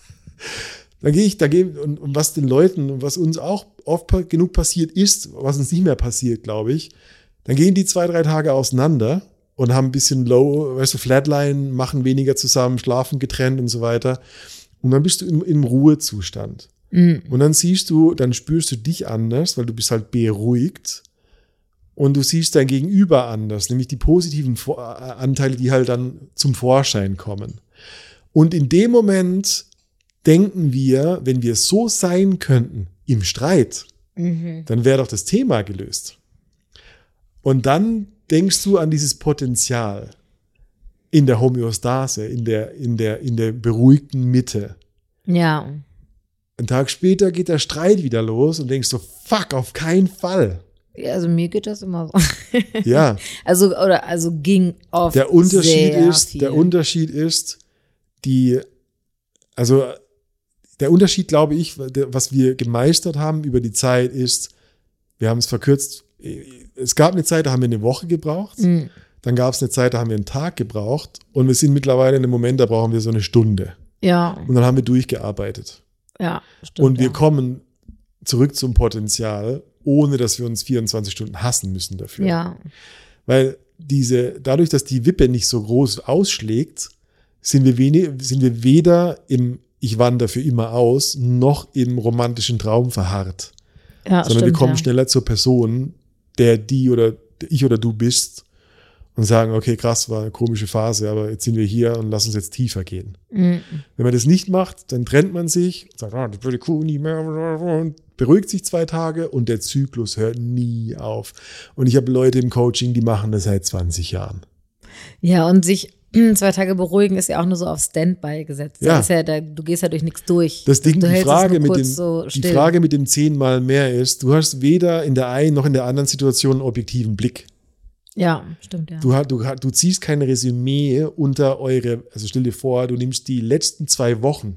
Dann gehe ich, da gehe und, und was den Leuten, was uns auch oft genug passiert ist, was uns nicht mehr passiert, glaube ich, dann gehen die zwei, drei Tage auseinander und haben ein bisschen low, weißt du, Flatline, machen weniger zusammen, schlafen getrennt und so weiter. Und dann bist du im, im Ruhezustand. Mhm. Und dann siehst du, dann spürst du dich anders, weil du bist halt beruhigt. Und du siehst dein Gegenüber anders, nämlich die positiven Anteile, die halt dann zum Vorschein kommen. Und in dem Moment denken wir, wenn wir so sein könnten im Streit, mhm. dann wäre doch das Thema gelöst. Und dann denkst du an dieses Potenzial in der Homöostase, in der, in der, in der beruhigten Mitte. Ja. Einen Tag später geht der Streit wieder los und denkst so, fuck, auf keinen Fall. Ja, also mir geht das immer so. Ja. Also, oder, also ging oft der Unterschied sehr ist, viel. Der Unterschied ist, die, also der Unterschied, glaube ich, was wir gemeistert haben über die Zeit ist, wir haben es verkürzt. Es gab eine Zeit, da haben wir eine Woche gebraucht. Mhm. Dann gab es eine Zeit, da haben wir einen Tag gebraucht. Und wir sind mittlerweile in einem Moment, da brauchen wir so eine Stunde. Ja. Und dann haben wir durchgearbeitet. Ja, stimmt. Und wir ja. kommen zurück zum Potenzial, ohne dass wir uns vierundzwanzig Stunden hassen müssen dafür. Ja. Weil diese, dadurch, dass die Wippe nicht so groß ausschlägt, sind wir, wenig, sind wir weder im Ich wandere für immer aus, noch im romantischen Traum verharrt. Ja, sondern stimmt, wir kommen ja. schneller zur Person, der die oder ich oder du bist und sagen, okay, krass, war eine komische Phase, aber jetzt sind wir hier und lass uns jetzt tiefer gehen. Mhm. Wenn man das nicht macht, dann trennt man sich, sagt, ah, das würde cool, nie mehr, und beruhigt sich zwei Tage und der Zyklus hört nie auf. Und ich habe Leute im Coaching, die machen das seit zwanzig Jahren. Ja, und sich zwei Tage beruhigen ist ja auch nur so auf Standby gesetzt. Ja. Das ist ja, da, du gehst ja durch nichts durch. Das Ding, du die, Frage mit dem, so die Frage mit dem zehnmal mehr ist, du hast weder in der einen noch in der anderen Situation einen objektiven Blick. Ja, stimmt, ja. Du, du, du ziehst kein Resümee unter eure, also stell dir vor, du nimmst die letzten zwei Wochen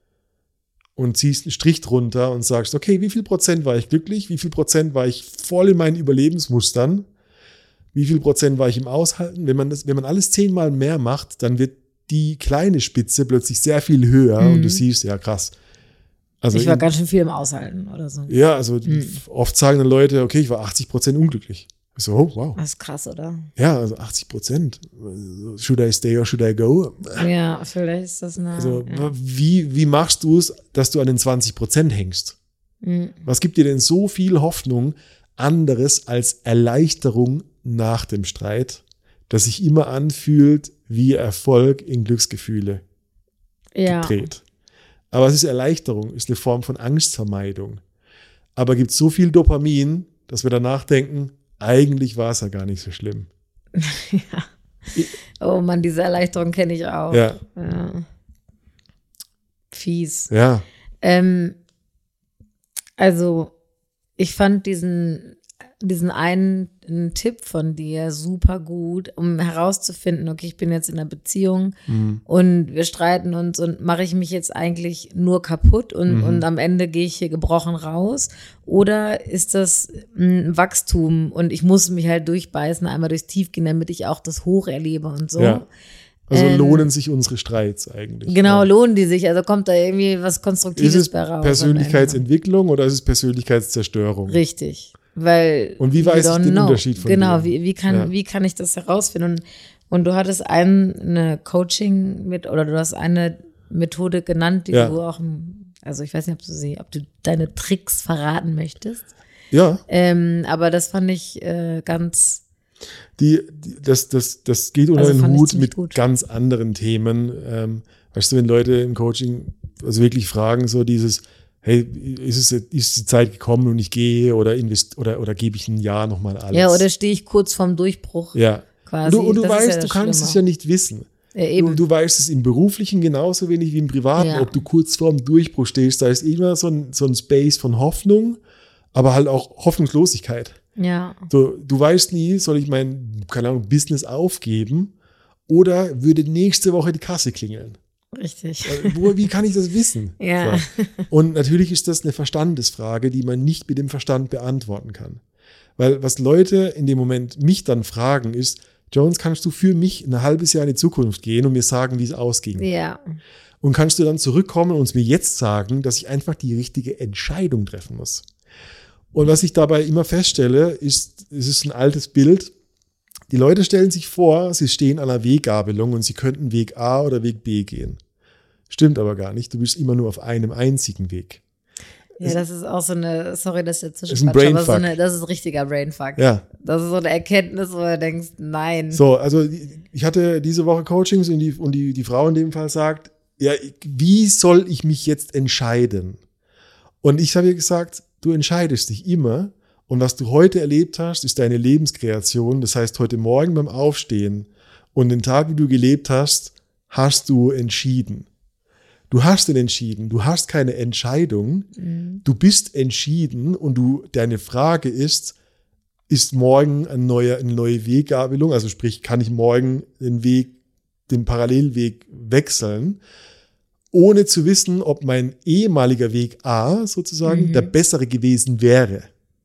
und ziehst einen Strich drunter und sagst, okay, wie viel Prozent war ich glücklich, wie viel Prozent war ich voll in meinen Überlebensmustern, wie viel Prozent war ich im Aushalten. Wenn man das, wenn man alles zehnmal mehr macht, dann wird die kleine Spitze plötzlich sehr viel höher mhm. und du siehst, ja krass. Also ich war in, ganz schön viel im Aushalten oder so. Ja, also mhm. oft sagen dann Leute, okay, ich war achtzig Prozent unglücklich. Ich so, oh, wow. Das ist krass, oder? Ja, also achtzig Prozent. Should I stay or should I go? Ja, vielleicht ist das eine. Also ja. wie, wie machst du es, dass du an den zwanzig Prozent hängst? Mhm. Was gibt dir denn so viel Hoffnung anderes als Erleichterung nach dem Streit, dass sich immer anfühlt wie Erfolg in Glücksgefühle ja. gedreht? Aber es ist Erleichterung, ist eine Form von Angstvermeidung. Aber gibt so viel Dopamin, dass wir danach denken, eigentlich war es ja gar nicht so schlimm. Ja. Oh Mann, diese Erleichterung kenne ich auch. Ja. ja. Fies. Ja. Ähm, also, ich fand diesen diesen einen einen Tipp von dir super gut, um herauszufinden, okay, ich bin jetzt in einer Beziehung mhm. und wir streiten uns und mache ich mich jetzt eigentlich nur kaputt und, mhm. und am Ende gehe ich hier gebrochen raus? Oder ist das ein Wachstum und ich muss mich halt durchbeißen, einmal durchs Tief gehen, damit ich auch das Hoch erlebe und so? Ja. Also ähm, lohnen sich unsere Streits eigentlich. Genau, ja. lohnen die sich. Also kommt da irgendwie was Konstruktives ist es bei raus. Persönlichkeitsentwicklung oder ist es Persönlichkeitszerstörung? Richtig. Weil und wie weiß ich den know. Unterschied von Genau, dir? wie, wie, kann, ja. wie kann ich das herausfinden? Und, und du hattest ein, eine Coaching mit, oder du hast eine Methode genannt, die ja. du auch, also ich weiß nicht, ob du sie, ob du deine Tricks verraten möchtest. Ja. Ähm, aber das fand ich äh, ganz. Die, die, das, das, das geht unter also den Hut mit gut. ganz anderen Themen. Ähm, weißt du, wenn Leute im Coaching also wirklich fragen, so dieses, hey, ist es ist die Zeit gekommen und ich gehe oder invest oder oder gebe ich ein Jahr nochmal alles? Ja, oder stehe ich kurz vorm Durchbruch? Ja. Quasi. Und du, und du das weißt, ja du kannst Schlimme. es ja nicht wissen. Ja, eben. Du, du weißt es im Beruflichen genauso wenig wie im Privaten, ja. ob du kurz vorm Durchbruch stehst. Da ist immer so ein, so ein Space von Hoffnung, aber halt auch Hoffnungslosigkeit. Ja. So, du weißt nie, soll ich mein, keine Ahnung, Business aufgeben oder würde nächste Woche die Kasse klingeln? Richtig. Wo, wie kann ich das wissen? Ja. So. Und natürlich ist das eine Verstandesfrage, die man nicht mit dem Verstand beantworten kann. Weil was Leute in dem Moment mich dann fragen ist, Jones, kannst du für mich ein halbes Jahr in die Zukunft gehen und mir sagen, wie es ausging? Ja. Und kannst du dann zurückkommen und uns mir jetzt sagen, dass ich einfach die richtige Entscheidung treffen muss? Und was ich dabei immer feststelle, ist, es ist ein altes Bild. Die Leute stellen sich vor, sie stehen an einer Weggabelung und sie könnten Weg A oder Weg B gehen. Stimmt aber gar nicht. Du bist immer nur auf einem einzigen Weg. Ja, es, das ist auch so eine, sorry, dass ich dazwischen ist ein Brainfuck. So eine, das ist ein richtiger Brainfuck. Ja. Das ist so eine Erkenntnis, wo du denkst, nein. So, also ich hatte diese Woche Coachings und die, und die, die Frau in dem Fall sagt, ja, wie soll ich mich jetzt entscheiden? Und ich habe ihr gesagt, du entscheidest dich immer und was du heute erlebt hast, ist deine Lebenskreation. Das heißt, heute Morgen beim Aufstehen und den Tag, wie du gelebt hast, hast du entschieden. Du hast den entschieden. Du hast keine Entscheidung. Mhm. Du bist entschieden und du, deine Frage ist, ist morgen ein neuer, eine neue Weggabelung? Also sprich, kann ich morgen den Weg, den Parallelweg wechseln? Ohne zu wissen, ob mein ehemaliger Weg A sozusagen mhm. der bessere gewesen wäre.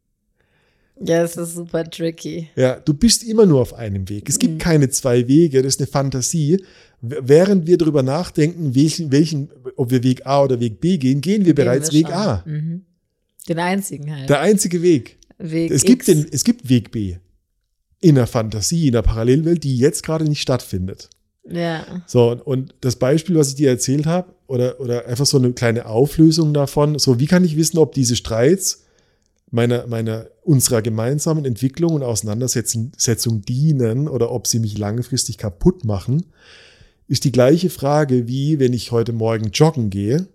Ja, es ist super tricky. Ja, du bist immer nur auf einem Weg. Es gibt mhm. keine zwei Wege, das ist eine Fantasie. Während wir darüber nachdenken, welchen, welchen, ob wir Weg A oder Weg B gehen, gehen wir gehen bereits wir Weg A. Mhm. Den einzigen halt. Der einzige Weg. Weg es, gibt den, es gibt Weg B in der Fantasie, in der Parallelwelt, die jetzt gerade nicht stattfindet. Ja. So, und das Beispiel, was ich dir erzählt habe, oder, oder einfach so eine kleine Auflösung davon, so wie kann ich wissen, ob diese Streits meiner, meiner, unserer gemeinsamen Entwicklung und Auseinandersetzung dienen oder ob sie mich langfristig kaputt machen, ist die gleiche Frage, wie wenn ich heute Morgen joggen gehe,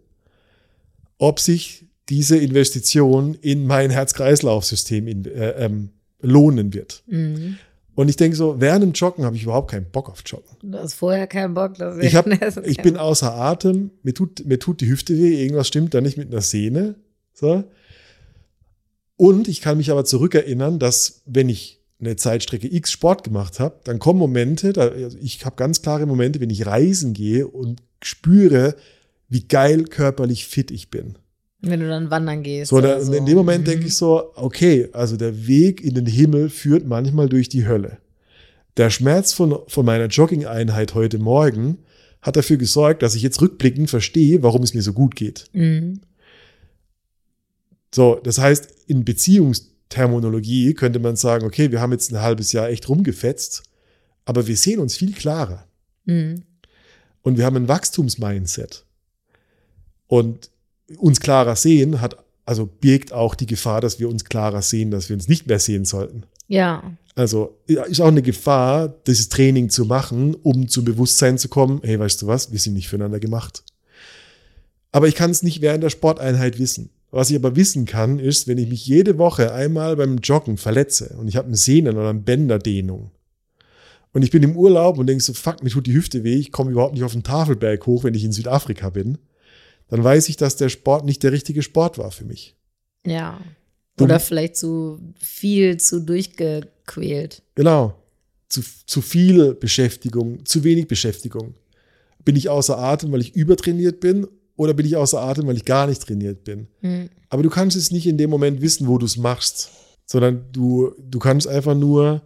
ob sich diese Investition in mein Herz-Kreislauf-System in, äh, ähm, lohnen wird. Mhm. Und ich denke so, während dem Joggen habe ich überhaupt keinen Bock auf Joggen. Du hast vorher keinen Bock. Dass ich hab, ich bin außer Atem, mir tut, mir tut die Hüfte weh, irgendwas stimmt da nicht mit einer Sehne. So. Und ich kann mich aber zurückerinnern, dass wenn ich eine Zeitstrecke X Sport gemacht habe, dann kommen Momente, da, also ich habe ganz klare Momente, wenn ich reisen gehe und spüre, wie geil körperlich fit ich bin. Wenn du dann wandern gehst. So, da, so. In dem Moment mhm. denke ich so, okay, also der Weg in den Himmel führt manchmal durch die Hölle. Der Schmerz von, von meiner Jogging-Einheit heute Morgen hat dafür gesorgt, dass ich jetzt rückblickend verstehe, warum es mir so gut geht. Mhm. So, das heißt, in Beziehungsterminologie könnte man sagen, okay, wir haben jetzt ein halbes Jahr echt rumgefetzt, aber wir sehen uns viel klarer. Mhm. Und wir haben ein Wachstumsmindset. Und uns klarer sehen hat, also birgt auch die Gefahr, dass wir uns klarer sehen, dass wir uns nicht mehr sehen sollten. Ja. Also ist auch eine Gefahr, dieses Training zu machen, um zum Bewusstsein zu kommen, hey, weißt du was, wir sind nicht füreinander gemacht. Aber ich kann es nicht während der Sporteinheit wissen. Was ich aber wissen kann, ist, wenn ich mich jede Woche einmal beim Joggen verletze und ich habe eine Sehnen- oder eine Bänderdehnung und ich bin im Urlaub und denke so, fuck, mir tut die Hüfte weh, ich komme überhaupt nicht auf den Tafelberg hoch, wenn ich in Südafrika bin, dann weiß ich, dass der Sport nicht der richtige Sport war für mich. Ja. Oder vielleicht zu viel, zu durchgequält. Genau. Zu, zu viel Beschäftigung, zu wenig Beschäftigung. Bin ich außer Atem, weil ich übertrainiert bin, oder bin ich außer Atem, weil ich gar nicht trainiert bin? Mhm. Aber du kannst es nicht in dem Moment wissen, wo du es machst, sondern du, du kannst einfach nur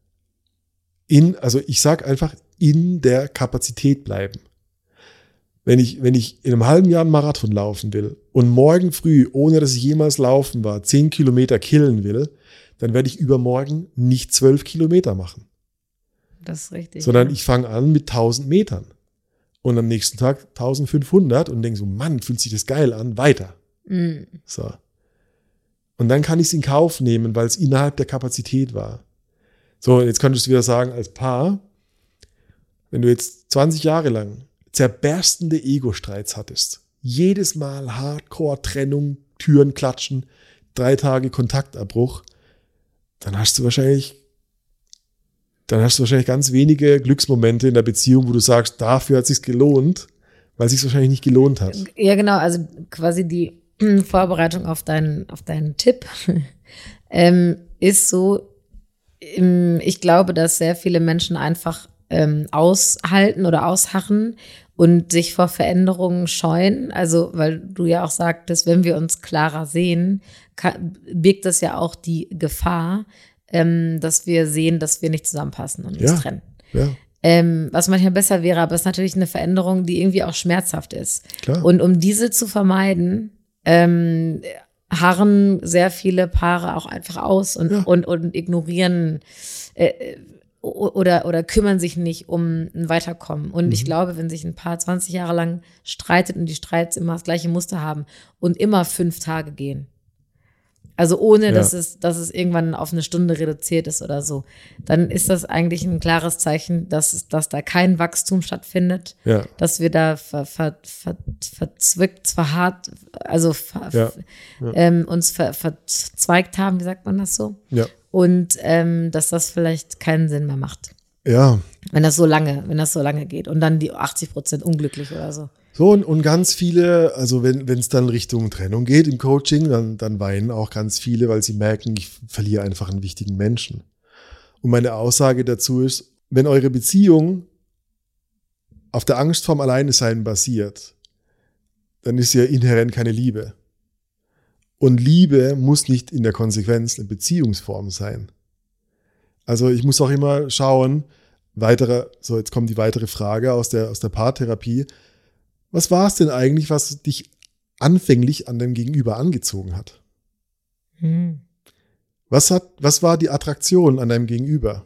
in, also ich sag einfach, in der Kapazität bleiben. Wenn ich, wenn ich in einem halben Jahr einen Marathon laufen will und morgen früh, ohne dass ich jemals laufen war, zehn Kilometer killen will, dann werde ich übermorgen nicht zwölf Kilometer machen. Das ist richtig. Sondern ja. ich fange an mit tausend Metern. Und am nächsten Tag eintausendfünfhundert und denke so, Mann, fühlt sich das geil an, weiter. Mhm. So. Und dann kann ich es in Kauf nehmen, weil es innerhalb der Kapazität war. So, jetzt könntest du wieder sagen, als Paar, wenn du jetzt zwanzig Jahre lang zerberstende Ego-Streits hattest, jedes Mal Hardcore-Trennung, Türen klatschen, drei Tage Kontaktabbruch, dann hast du wahrscheinlich dann hast du wahrscheinlich ganz wenige Glücksmomente in der Beziehung, wo du sagst, dafür hat es sich gelohnt, weil es sich wahrscheinlich nicht gelohnt hat. Ja, genau, also quasi die Vorbereitung auf deinen, auf deinen Tipp ähm, ist so, ähm, ich glaube, dass sehr viele Menschen einfach ähm, aushalten oder ausharren und sich vor Veränderungen scheuen. Also, weil du ja auch sagtest, wenn wir uns klarer sehen, kann, birgt das ja auch die Gefahr, ähm, dass wir sehen, dass wir nicht zusammenpassen und uns ja, trennen. Ja. Ähm, was manchmal besser wäre, aber es ist natürlich eine Veränderung, die irgendwie auch schmerzhaft ist. Klar. Und um diese zu vermeiden, ähm, harren sehr viele Paare auch einfach aus und, ja. und, und ignorieren äh, oder, oder kümmern sich nicht um ein Weiterkommen. Und mhm. ich glaube, wenn sich ein Paar zwanzig Jahre lang streitet und die Streits immer das gleiche Muster haben und immer fünf Tage gehen, also ohne, ja. dass es, dass es irgendwann auf eine Stunde reduziert ist oder so, dann ist das eigentlich ein klares Zeichen, dass, dass da kein Wachstum stattfindet, ja. dass wir da ver, ver, ver, verzwickt, verhart, also ver, ja. Ja. Ähm, uns ver, verzweigt haben, wie sagt man das so? Ja. Und ähm, dass das vielleicht keinen Sinn mehr macht. Ja. Wenn das so lange, wenn das so lange geht und dann die achtzig Prozent unglücklich oder so. So, und, und ganz viele, also wenn es dann Richtung Trennung geht im Coaching, dann, dann weinen auch ganz viele, weil sie merken, ich verliere einfach einen wichtigen Menschen. Und meine Aussage dazu ist, wenn eure Beziehung auf der Angst vorm Alleinesein basiert, dann ist ja inhärent keine Liebe. Und Liebe muss nicht in der Konsequenz eine Beziehungsform sein. Also ich muss auch immer schauen, weitere, so jetzt kommt die weitere Frage aus der, aus der Paartherapie. Was war es denn eigentlich, was dich anfänglich an deinem Gegenüber angezogen hat? Hm. Was hat, was war die Attraktion an deinem Gegenüber?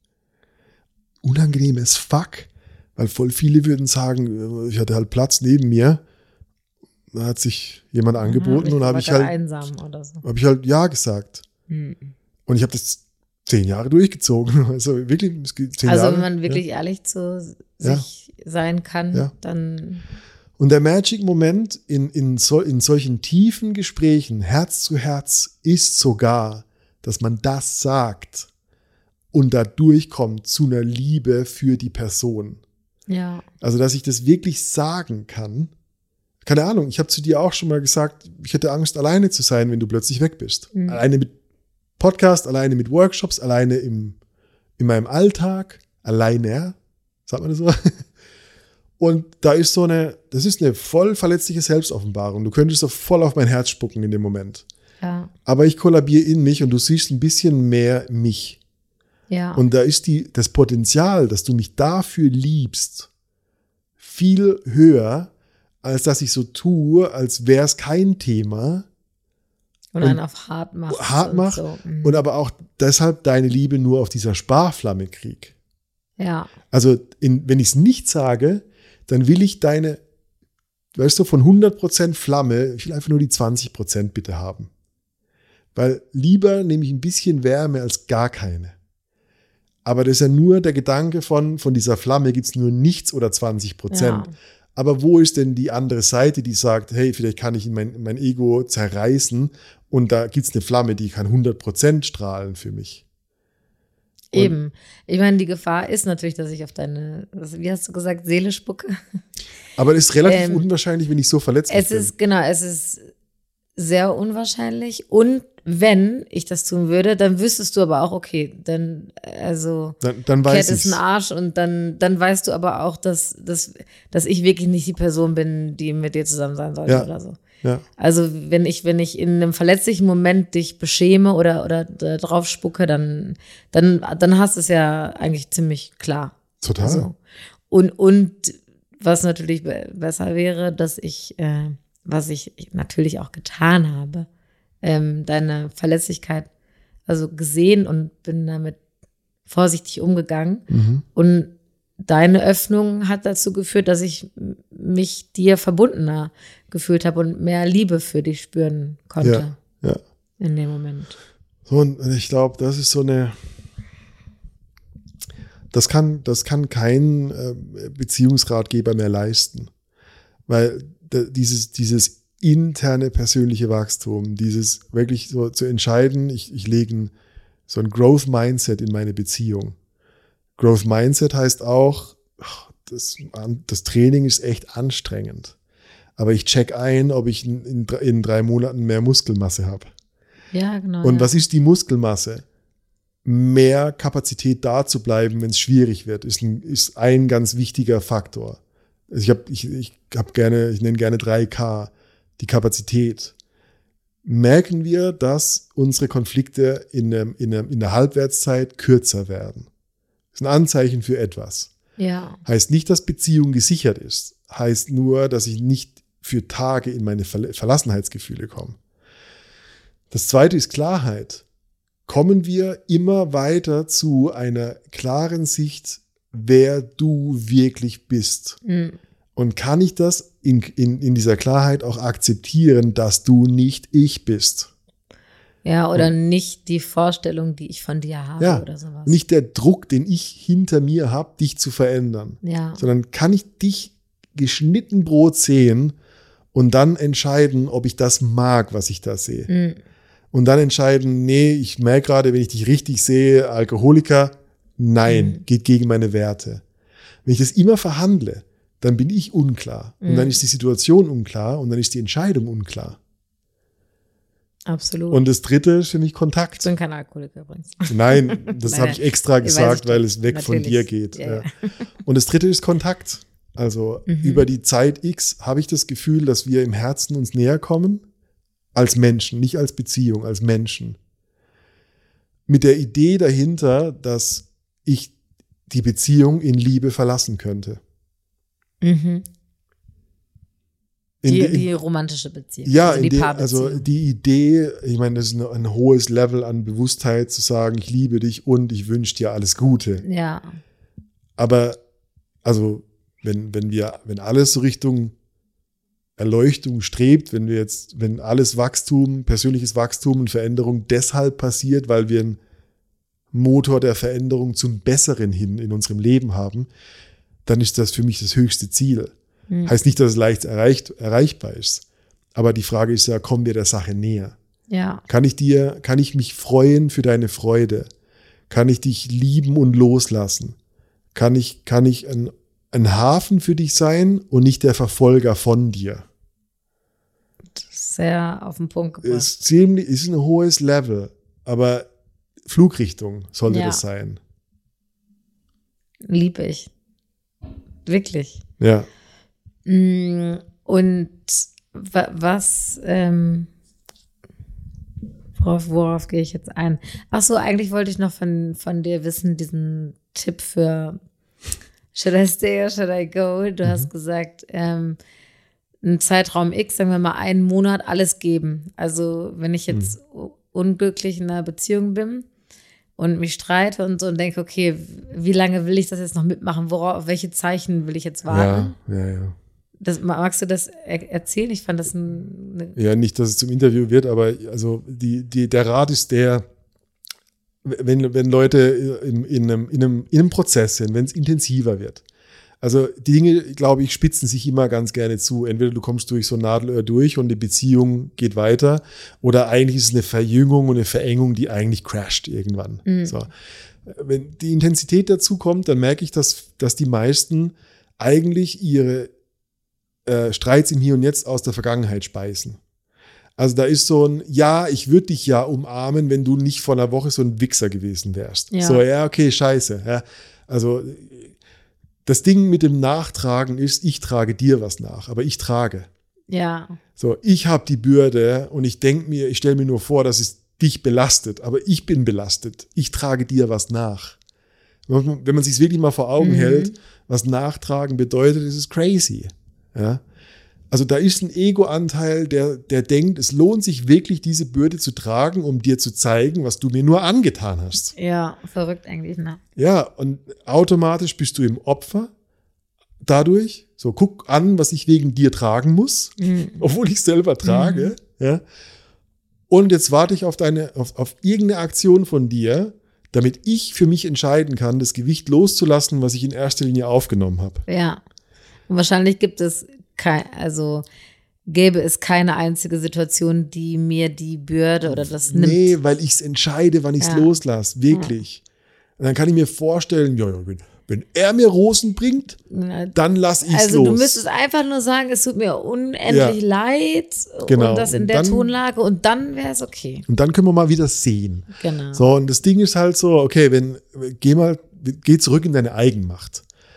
Unangenehmes Fuck, weil voll viele würden sagen, ich hatte halt Platz neben mir. Da hat sich jemand angeboten ja, und habe ich halt, einsam oder so. habe ich halt ja gesagt. Hm. Und ich habe das zehn Jahre durchgezogen. Also wirklich, zehn also Jahre. wenn man wirklich ja. ehrlich zu sich ja. sein kann, ja. dann. Und der Magic-Moment in, in, so, in solchen tiefen Gesprächen, Herz zu Herz, ist sogar, dass man das sagt und dadurch kommt zu einer Liebe für die Person. Ja. Also, dass ich das wirklich sagen kann. Keine Ahnung, ich habe zu dir auch schon mal gesagt, ich hätte Angst, alleine zu sein, wenn du plötzlich weg bist. Mhm. Alleine mit Podcast, alleine mit Workshops, alleine im, in meinem Alltag, alleine, sagt man das so? Und da ist so eine, das ist eine voll verletzliche Selbstoffenbarung. Du könntest so voll auf mein Herz spucken in dem Moment. Ja. Aber ich kollabiere in mich und du siehst ein bisschen mehr mich. Ja. Und da ist die, das Potenzial, dass du mich dafür liebst, viel höher, als dass ich so tue, als wäre es kein Thema. Und dann auf hart macht. Hart macht und, so. mhm. und aber auch deshalb deine Liebe nur auf dieser Sparflamme krieg. Ja. Also in, wenn ich es nicht sage, dann will ich deine, weißt du, von hundert Prozent Flamme, ich will einfach nur die zwanzig Prozent bitte haben. Weil lieber nehme ich ein bisschen Wärme als gar keine. Aber das ist ja nur der Gedanke von, von dieser Flamme gibt es nur nichts oder zwanzig Prozent. Ja. Aber wo ist denn die andere Seite, die sagt, hey, vielleicht kann ich mein, mein Ego zerreißen und da gibt es eine Flamme, die kann hundert Prozent strahlen für mich. Und eben. Ich meine, die Gefahr ist natürlich, dass ich auf deine, wie hast du gesagt, Seele spucke. Aber es ist relativ ähm, unwahrscheinlich, wenn ich so verletzt bin. Es ist, genau, es ist sehr unwahrscheinlich. Und wenn ich das tun würde, dann wüsstest du aber auch, okay, dann, also, dann, dann weiß Cat ist ein Arsch und dann, dann weißt du aber auch, dass, dass, dass ich wirklich nicht die Person bin, die mit dir zusammen sein sollte ja. oder so. Ja. Also, wenn ich, wenn ich in einem verletzlichen Moment dich beschäme oder, oder drauf spucke, dann, dann, dann hast du es ja eigentlich ziemlich klar. Total. Also, und, und was natürlich be- besser wäre, dass ich, äh, was ich natürlich auch getan habe, ähm, deine Verletzlichkeit also gesehen und bin damit vorsichtig umgegangen. Mhm. Und deine Öffnung hat dazu geführt, dass ich mich dir verbundener gefühlt habe und mehr Liebe für dich spüren konnte. Ja, ja. In dem Moment. So, und ich glaube, das ist so eine, das kann, das kann kein äh, Beziehungsratgeber mehr leisten. Weil d- dieses, dieses interne persönliche Wachstum, dieses wirklich so zu entscheiden, ich, ich lege ein, so ein Growth Mindset in meine Beziehung. Growth Mindset heißt auch, das, das Training ist echt anstrengend. Aber ich check ein, ob ich in, in, in drei Monaten mehr Muskelmasse habe. Ja, genau. Und ja. was ist die Muskelmasse? Mehr Kapazität da zu bleiben, wenn es schwierig wird, ist ein, ist ein ganz wichtiger Faktor. Also ich habe ich, ich hab gerne, ich nenne gerne drei K, die Kapazität. Merken wir, dass unsere Konflikte in, einem, in, einem, in der Halbwertszeit kürzer werden. Das ist ein Anzeichen für etwas. Ja. Heißt nicht, dass Beziehung gesichert ist. Heißt nur, dass ich nicht für Tage in meine Ver- Verlassenheitsgefühle komme. Das zweite ist Klarheit. Kommen wir immer weiter zu einer klaren Sicht, wer du wirklich bist. Mhm. Und kann ich das in, in, in dieser Klarheit auch akzeptieren, dass du nicht ich bist? Ja, oder und, nicht die Vorstellung, die ich von dir habe ja, oder sowas. Nicht der Druck, den ich hinter mir habe, dich zu verändern. Ja. Sondern kann ich dich geschnitten Brot sehen und dann entscheiden, ob ich das mag, was ich da sehe. Mhm. Und dann entscheiden, nee, ich merke gerade, wenn ich dich richtig sehe, Alkoholiker, nein, mhm. geht gegen meine Werte. Wenn ich das immer verhandle, dann bin ich unklar. Und mhm. dann ist die Situation unklar und dann ist die Entscheidung unklar. Absolut. Und das dritte ist für mich Kontakt. Ich bin kein Alkoholiker übrigens. Nein, das habe ich extra gesagt, weil es weg Natürlich. von dir geht. Ja, ja. Und das dritte ist Kontakt. Also mhm. über die Zeit X habe ich das Gefühl, dass wir im Herzen uns näher kommen. Als Menschen, nicht als Beziehung, als Menschen. Mit der Idee dahinter, dass ich die Beziehung in Liebe verlassen könnte. Mhm. In die, de, in, die romantische Beziehung. Ja, also die, de, also die Idee, ich meine, das ist ein, ein hohes Level an Bewusstheit, zu sagen, ich liebe dich und ich wünsche dir alles Gute. Ja. Aber, also, wenn, wenn wir, wenn alles so Richtung Erleuchtung strebt, wenn wir jetzt, wenn alles Wachstum, persönliches Wachstum und Veränderung deshalb passiert, weil wir einen Motor der Veränderung zum Besseren hin in unserem Leben haben, dann ist das für mich das höchste Ziel. Mhm. Heißt nicht, dass es leicht erreicht, erreichbar ist. Aber die Frage ist ja, kommen wir der Sache näher? Ja. Kann ich dir, kann ich mich freuen für deine Freude? Kann ich dich lieben und loslassen? Kann ich, kann ich ein ein Hafen für dich sein und nicht der Verfolger von dir. Sehr auf den Punkt gebracht. Ist ziemlich, ist ein hohes Level, aber Flugrichtung sollte ja. das sein. Lieb ich. Wirklich. Ja. Und was, ähm, worauf, worauf gehe ich jetzt ein? Ach so, eigentlich wollte ich noch von, von dir wissen, diesen Tipp für Should I stay or should I go? Du mhm. hast gesagt, ähm, einen Zeitraum X, sagen wir mal einen Monat, alles geben. Also wenn ich jetzt mhm. unglücklich in einer Beziehung bin und mich streite und so und denke, okay, wie lange will ich das jetzt noch mitmachen? Worauf, auf welche Zeichen will ich jetzt warten? Ja, ja, ja. Das, magst du das er- erzählen? Ich fand das ein, eine Ja, nicht, dass es zum Interview wird, aber also die, die, der Rat ist der, wenn, wenn Leute in, in, einem, in, einem, in einem Prozess sind, wenn es intensiver wird. Also die Dinge, glaube ich, spitzen sich immer ganz gerne zu. Entweder du kommst durch so ein Nadelöhr durch und die Beziehung geht weiter, oder eigentlich ist es eine Verjüngung und eine Verengung, die eigentlich crasht irgendwann. Mhm. So. Wenn die Intensität dazu kommt, dann merke ich, dass, dass die meisten eigentlich ihre äh, Streits im Hier und Jetzt aus der Vergangenheit speisen. Also da ist so ein, ja, ich würde dich ja umarmen, wenn du nicht vor einer Woche so ein Wichser gewesen wärst. Ja. So, ja, okay, scheiße. Ja. Also das Ding mit dem Nachtragen ist, ich trage dir was nach, aber ich trage. Ja. So, ich habe die Bürde und ich denke mir, ich stelle mir nur vor, dass es dich belastet, aber ich bin belastet. Ich trage dir was nach. Wenn man sich wirklich mal vor Augen mhm. hält, was Nachtragen bedeutet, ist es crazy. Ja. Also da ist ein Ego-Anteil, der, der denkt, es lohnt sich wirklich, diese Bürde zu tragen, um dir zu zeigen, was du mir nur angetan hast. Ja, verrückt eigentlich, ne? Ja, und automatisch bist du im Opfer dadurch. So, guck an, was ich wegen dir tragen muss, mhm. obwohl ich selber trage. Mhm. Ja. Und jetzt warte ich auf deine, auf, auf irgendeine Aktion von dir, damit ich für mich entscheiden kann, das Gewicht loszulassen, was ich in erster Linie aufgenommen habe. Ja. Und wahrscheinlich gibt es kein, also gäbe es keine einzige Situation, die mir die Bürde oder das nimmt. Nee, weil ich es entscheide, wann ich es ja. loslasse. Wirklich. Ja. Und dann kann ich mir vorstellen, ja, ja, wenn, wenn er mir Rosen bringt, dann lass ich es also los. Also du müsstest einfach nur sagen, es tut mir unendlich ja. leid genau. und das in und der dann, Tonlage und dann wäre es okay. Und dann können wir mal wieder sehen. Genau. So, und das Ding ist halt so, okay, wenn, geh mal, geh zurück in deine Eigenmacht.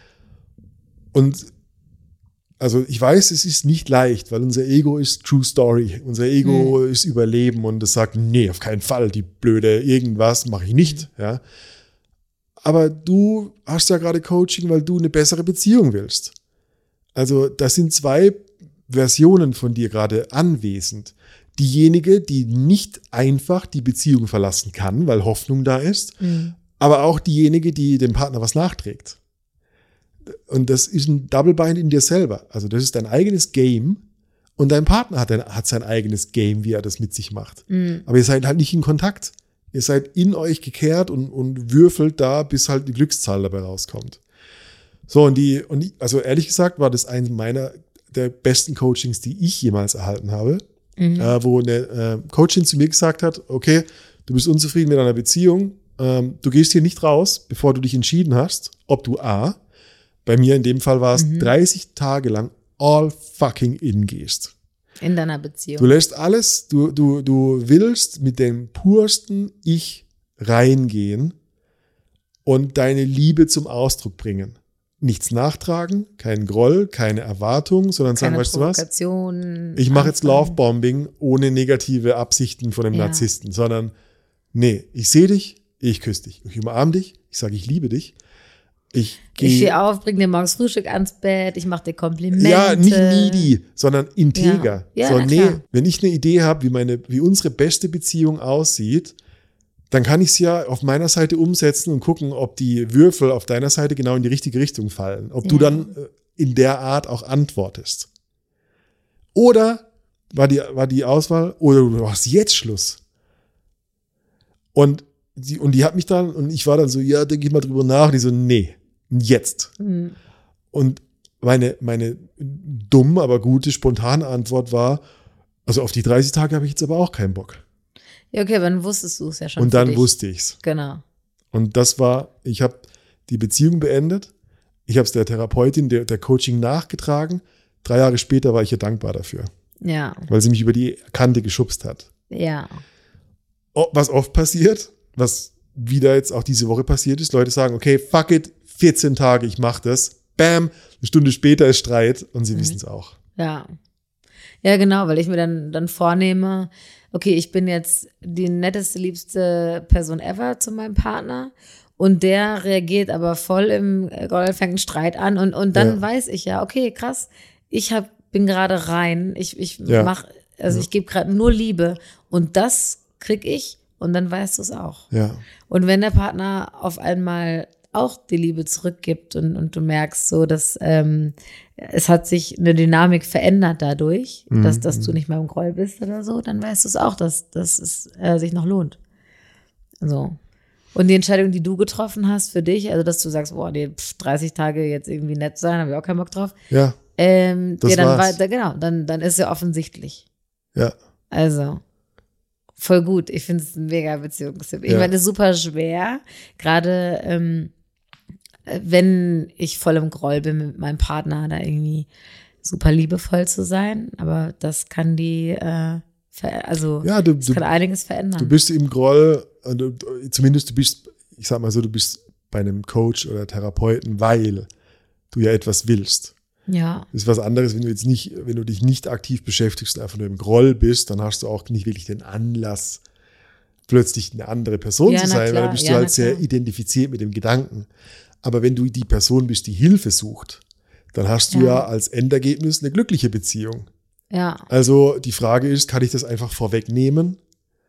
Und also ich weiß, es ist nicht leicht, weil unser Ego ist True Story. Unser Ego hm. ist Überleben und es sagt, nee, auf keinen Fall, die blöde irgendwas mache ich nicht. Ja. Aber du hast ja gerade Coaching, weil du eine bessere Beziehung willst. Also das sind zwei Versionen von dir gerade anwesend. Diejenige, die nicht einfach die Beziehung verlassen kann, weil Hoffnung da ist, mhm. aber auch diejenige, die dem Partner was nachträgt. Und das ist ein Double Bind in dir selber. Also das ist dein eigenes Game und dein Partner hat, ein, hat sein eigenes Game, wie er das mit sich macht. Mhm. Aber ihr seid halt nicht in Kontakt. Ihr seid in euch gekehrt und, und würfelt da, bis halt die Glückszahl dabei rauskommt. So, und die, und die, also ehrlich gesagt war das eines meiner der besten Coachings, die ich jemals erhalten habe, mhm. äh, wo eine äh, Coachin zu mir gesagt hat, okay, du bist unzufrieden mit deiner Beziehung, ähm, du gehst hier nicht raus, bevor du dich entschieden hast, ob du A, bei mir in dem Fall war es mhm. dreißig Tage lang all fucking in gehst. In deiner Beziehung. Du lässt alles, du, du, du willst mit dem pursten Ich reingehen und deine Liebe zum Ausdruck bringen. Nichts nachtragen, kein Groll, keine Erwartung, sondern sagen, weißt du was? Ich mache jetzt Lovebombing ohne negative Absichten von dem ja. Narzissten, sondern nee, ich sehe dich, ich küsse dich, ich umarme dich, ich sage, ich liebe dich. Ich, ich stehe auf, bringe dir morgens Frühstück ans Bett, ich mache dir Komplimente. Ja, nicht needy, sondern integer. Ja. Ja, so, nee, klar. wenn ich eine Idee habe, wie meine, wie unsere beste Beziehung aussieht, dann kann ich es ja auf meiner Seite umsetzen und gucken, ob die Würfel auf deiner Seite genau in die richtige Richtung fallen. Ob ja. du dann in der Art auch antwortest. Oder war die, war die Auswahl, oder du machst jetzt Schluss. Und die, und die hat mich dann, und ich war dann so, ja, denke ich mal drüber nach. Und die so, nee, jetzt. Mhm. Und meine, meine dumme, aber gute, spontane Antwort war, also auf die dreißig Tage habe ich jetzt aber auch keinen Bock. Ja, okay, aber dann wusstest du es ja schon. Und dann wusste ich's. Genau. Und das war, ich habe die Beziehung beendet. Ich habe es der Therapeutin, der, der Coaching nachgetragen. Drei Jahre später war ich ihr dankbar dafür. Ja. Weil sie mich über die Kante geschubst hat. Ja. Was oft passiert, was wieder jetzt auch diese Woche passiert ist, Leute sagen, okay, fuck it, vierzehn Tage, ich mach das. Bam, eine Stunde später ist Streit und sie mhm. wissen es auch. Ja. Ja, genau, weil ich mir dann, dann vornehme, okay, ich bin jetzt die netteste, liebste Person ever zu meinem Partner und der reagiert aber voll im Groll, fängt einen Streit an und, und dann ja. weiß ich ja, okay, krass, ich hab, bin gerade rein, ich, ich ja. mach, also ja. ich gebe gerade nur Liebe und das krieg ich und dann weißt du es auch. Ja. Und wenn der Partner auf einmal auch die Liebe zurückgibt und, und du merkst so, dass ähm, es hat sich eine Dynamik verändert dadurch, mhm. dass, dass du nicht mehr im Groll bist oder so, dann weißt du es auch, dass, dass es äh, sich noch lohnt. So. Und die Entscheidung, die du getroffen hast für dich, also dass du sagst, boah, nee, pff, dreißig Tage jetzt irgendwie nett sein, habe ich auch keinen Bock drauf. Ja, ähm, das ja, dann war's. war, genau, dann, dann ist es ja offensichtlich. Ja. Also, voll gut. Ich finde es ein mega Beziehungstipp. Ich Ja. meine, es ist super schwer, gerade ähm, wenn ich voll im Groll bin mit meinem Partner, da irgendwie super liebevoll zu sein. Aber das kann die äh, Also ja, du, das du, kann einiges verändern. Du bist im Groll, zumindest du bist, ich sag mal so, du bist bei einem Coach oder Therapeuten, weil du ja etwas willst. Ja. Das ist was anderes, wenn du jetzt nicht, wenn du dich nicht aktiv beschäftigst und einfach nur im Groll bist, dann hast du auch nicht wirklich den Anlass, plötzlich eine andere Person ja, zu sein, klar. weil dann bist ja, du halt sehr identifiziert mit dem Gedanken. Aber wenn du die Person bist, die Hilfe sucht, dann hast du ja, ja als Endergebnis eine glückliche Beziehung. Ja. Also die Frage ist, kann ich das einfach vorwegnehmen,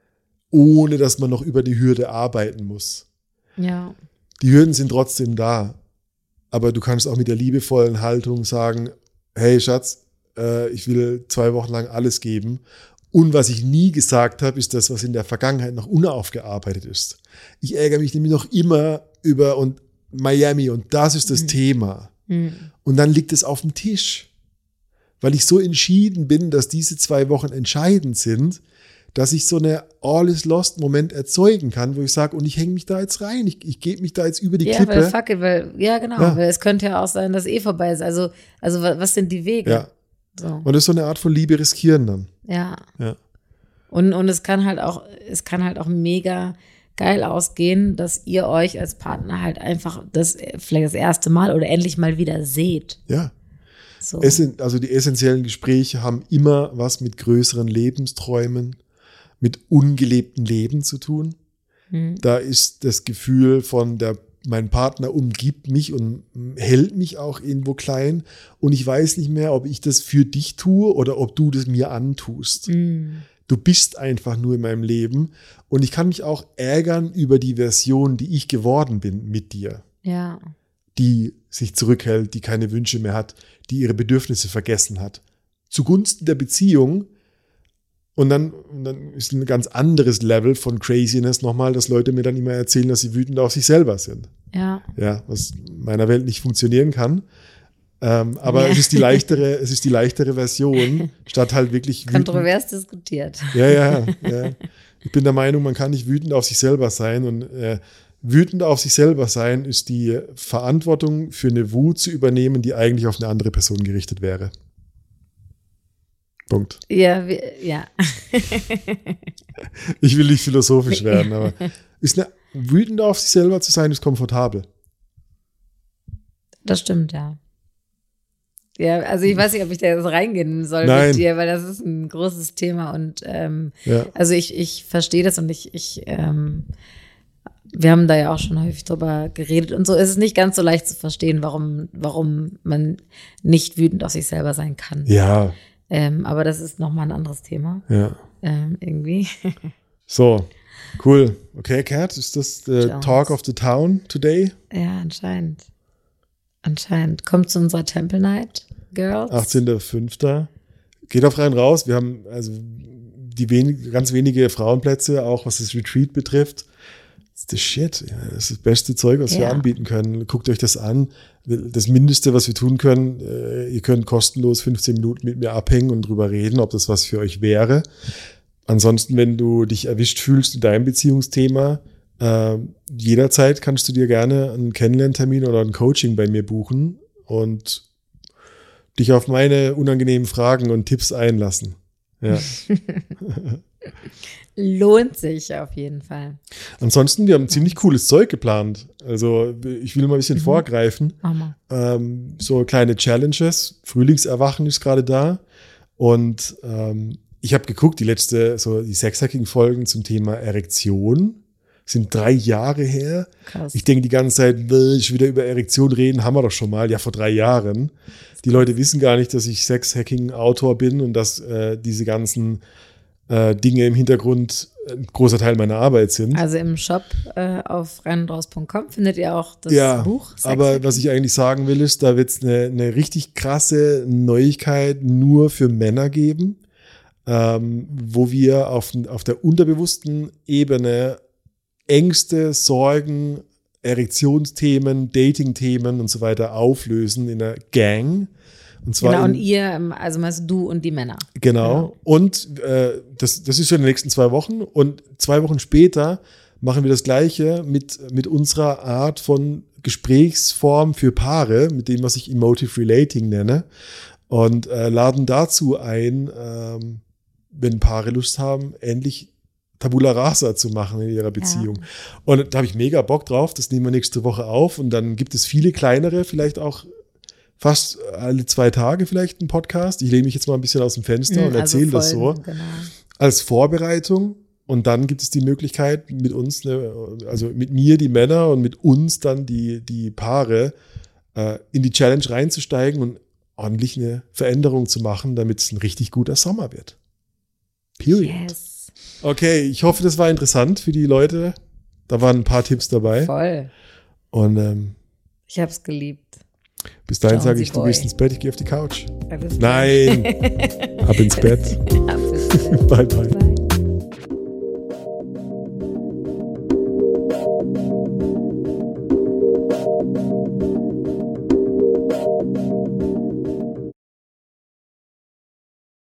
ohne dass man noch über die Hürde arbeiten muss? Ja. Die Hürden sind trotzdem da. Aber du kannst auch mit der liebevollen Haltung sagen, hey Schatz, äh, ich will zwei Wochen lang alles geben. Und was ich nie gesagt habe, ist das, was in der Vergangenheit noch unaufgearbeitet ist. Ich ärgere mich nämlich noch immer über und Miami und das ist das mhm. Thema. Mhm. Und dann liegt es auf dem Tisch. Weil ich so entschieden bin, dass diese zwei Wochen entscheidend sind, dass ich so eine All-is-lost-Moment erzeugen kann, wo ich sage, und ich hänge mich da jetzt rein, ich, ich gebe mich da jetzt über die ja, Klippe. Weil fuck it, weil, ja, genau, ja. weil es könnte ja auch sein, dass eh vorbei ist. Also, also was sind die Wege? Ja. So. Und das ist so eine Art von Liebe riskieren dann. Ja. ja. Und, und es kann halt auch, es kann halt auch mega geil ausgehen, dass ihr euch als Partner halt einfach das vielleicht das erste Mal oder endlich mal wieder seht. Ja. So. Essen, also die essentiellen Gespräche haben immer was mit größeren Lebensträumen, mit ungelebten Leben zu tun. Mhm. Da ist das Gefühl von der, mein Partner umgibt mich und hält mich auch irgendwo klein und ich weiß nicht mehr, ob ich das für dich tue oder ob du das mir antust. Mhm. Du bist einfach nur in meinem Leben und ich kann mich auch ärgern über die Version, die ich geworden bin mit dir. Ja. Die sich zurückhält, die keine Wünsche mehr hat, die ihre Bedürfnisse vergessen hat. Zugunsten der Beziehung. Und dann, und dann ist ein ganz anderes Level von Craziness nochmal, dass Leute mir dann immer erzählen, dass sie wütend auf sich selber sind. Ja. Ja, was in meiner Welt nicht funktionieren kann. Ähm, aber ja. es ist die leichtere, es ist die leichtere Version, statt halt wirklich wütend. Kontrovers diskutiert. Ja, ja, ja. Ich bin der Meinung, man kann nicht wütend auf sich selber sein und äh, wütend auf sich selber sein ist die Verantwortung für eine Wut zu übernehmen, die eigentlich auf eine andere Person gerichtet wäre. Punkt. Ja, wir, ja. Ich will nicht philosophisch werden, aber ist eine, wütend auf sich selber zu sein, ist komfortabel. Das stimmt, ja. Ja, also ich weiß nicht, ob ich da jetzt reingehen soll Nein. mit dir, weil das ist ein großes Thema und ähm, ja. also ich, ich verstehe das und ich, ich ähm, wir haben da ja auch schon häufig drüber geredet und so. Es ist nicht ganz so leicht zu verstehen, warum, warum man nicht wütend auf sich selber sein kann. Ja. Ähm, aber das ist nochmal ein anderes Thema. Ja. Ähm, irgendwie. So, cool. Okay, Kat, ist das the talk of the town today? Ja, anscheinend. Anscheinend. Kommt zu unserer Temple Night, Girls. achtzehnter fünfter Geht auf rein raus. Wir haben also die wenig, ganz wenige Frauenplätze, auch was das Retreat betrifft. Das ist das Shit. Ja, das ist das beste Zeug, was ja. wir anbieten können. Guckt euch das an. Das Mindeste, was wir tun können, äh, ihr könnt kostenlos fünfzehn Minuten mit mir abhängen und drüber reden, ob das was für euch wäre. Ansonsten, wenn du dich erwischt fühlst in deinem Beziehungsthema, äh, jederzeit kannst du dir gerne einen Kennenlerntermin oder ein Coaching bei mir buchen und dich auf meine unangenehmen Fragen und Tipps einlassen. Ja. Lohnt sich auf jeden Fall. Ansonsten, wir haben ziemlich cooles Zeug geplant. Also ich will mal ein bisschen mhm. vorgreifen. Ähm, so kleine Challenges. Frühlingserwachen ist gerade da. Und ähm, ich habe geguckt, die letzte, so die Sexhacking-Folgen zum Thema Erektion sind drei Jahre her. Krass. Ich denke die ganze Zeit, will ich wieder über Erektion reden, haben wir doch schon mal. Ja, vor drei Jahren. Die Leute wissen gar nicht, dass ich Sexhacking-Autor bin und dass äh, diese ganzen äh, Dinge im Hintergrund ein großer Teil meiner Arbeit sind. Also im Shop äh, auf rein und raus punkt com findet ihr auch das ja, Buch. Aber was ich eigentlich sagen will, ist, da wird es eine, eine richtig krasse Neuigkeit nur für Männer geben, ähm, wo wir auf, auf der unterbewussten Ebene Ängste, Sorgen, Erektionsthemen, Dating-Themen und so weiter auflösen in einer Gang. Und zwar genau, in, und ihr, also meinst du und die Männer. Genau. Ja. Und äh, das, das ist schon in den nächsten zwei Wochen. Und zwei Wochen später machen wir das Gleiche mit, mit unserer Art von Gesprächsform für Paare, mit dem, was ich Emotive Relating nenne. Und äh, laden dazu ein, ähm, wenn Paare Lust haben, endlich Tabula Rasa zu machen in ihrer Beziehung. Ja. Und da habe ich mega Bock drauf, das nehmen wir nächste Woche auf und dann gibt es viele kleinere, vielleicht auch fast alle zwei Tage vielleicht einen Podcast. Ich lehne mich jetzt mal ein bisschen aus dem Fenster mhm, und erzähle also das so. Genau. Als Vorbereitung und dann gibt es die Möglichkeit mit uns, ne, also mit mir die Männer und mit uns dann die, die Paare äh, in die Challenge reinzusteigen und ordentlich eine Veränderung zu machen, damit es ein richtig guter Sommer wird. Period. Yes. Okay, ich hoffe, das war interessant für die Leute. Da waren ein paar Tipps dabei. Voll. Und ähm, ich habe es geliebt. Bis dahin sage ich, du gehst ins Bett, ich gehe auf die Couch. Nein, ab ins Bett. Ab ins Bett. Bye, bye. Bye.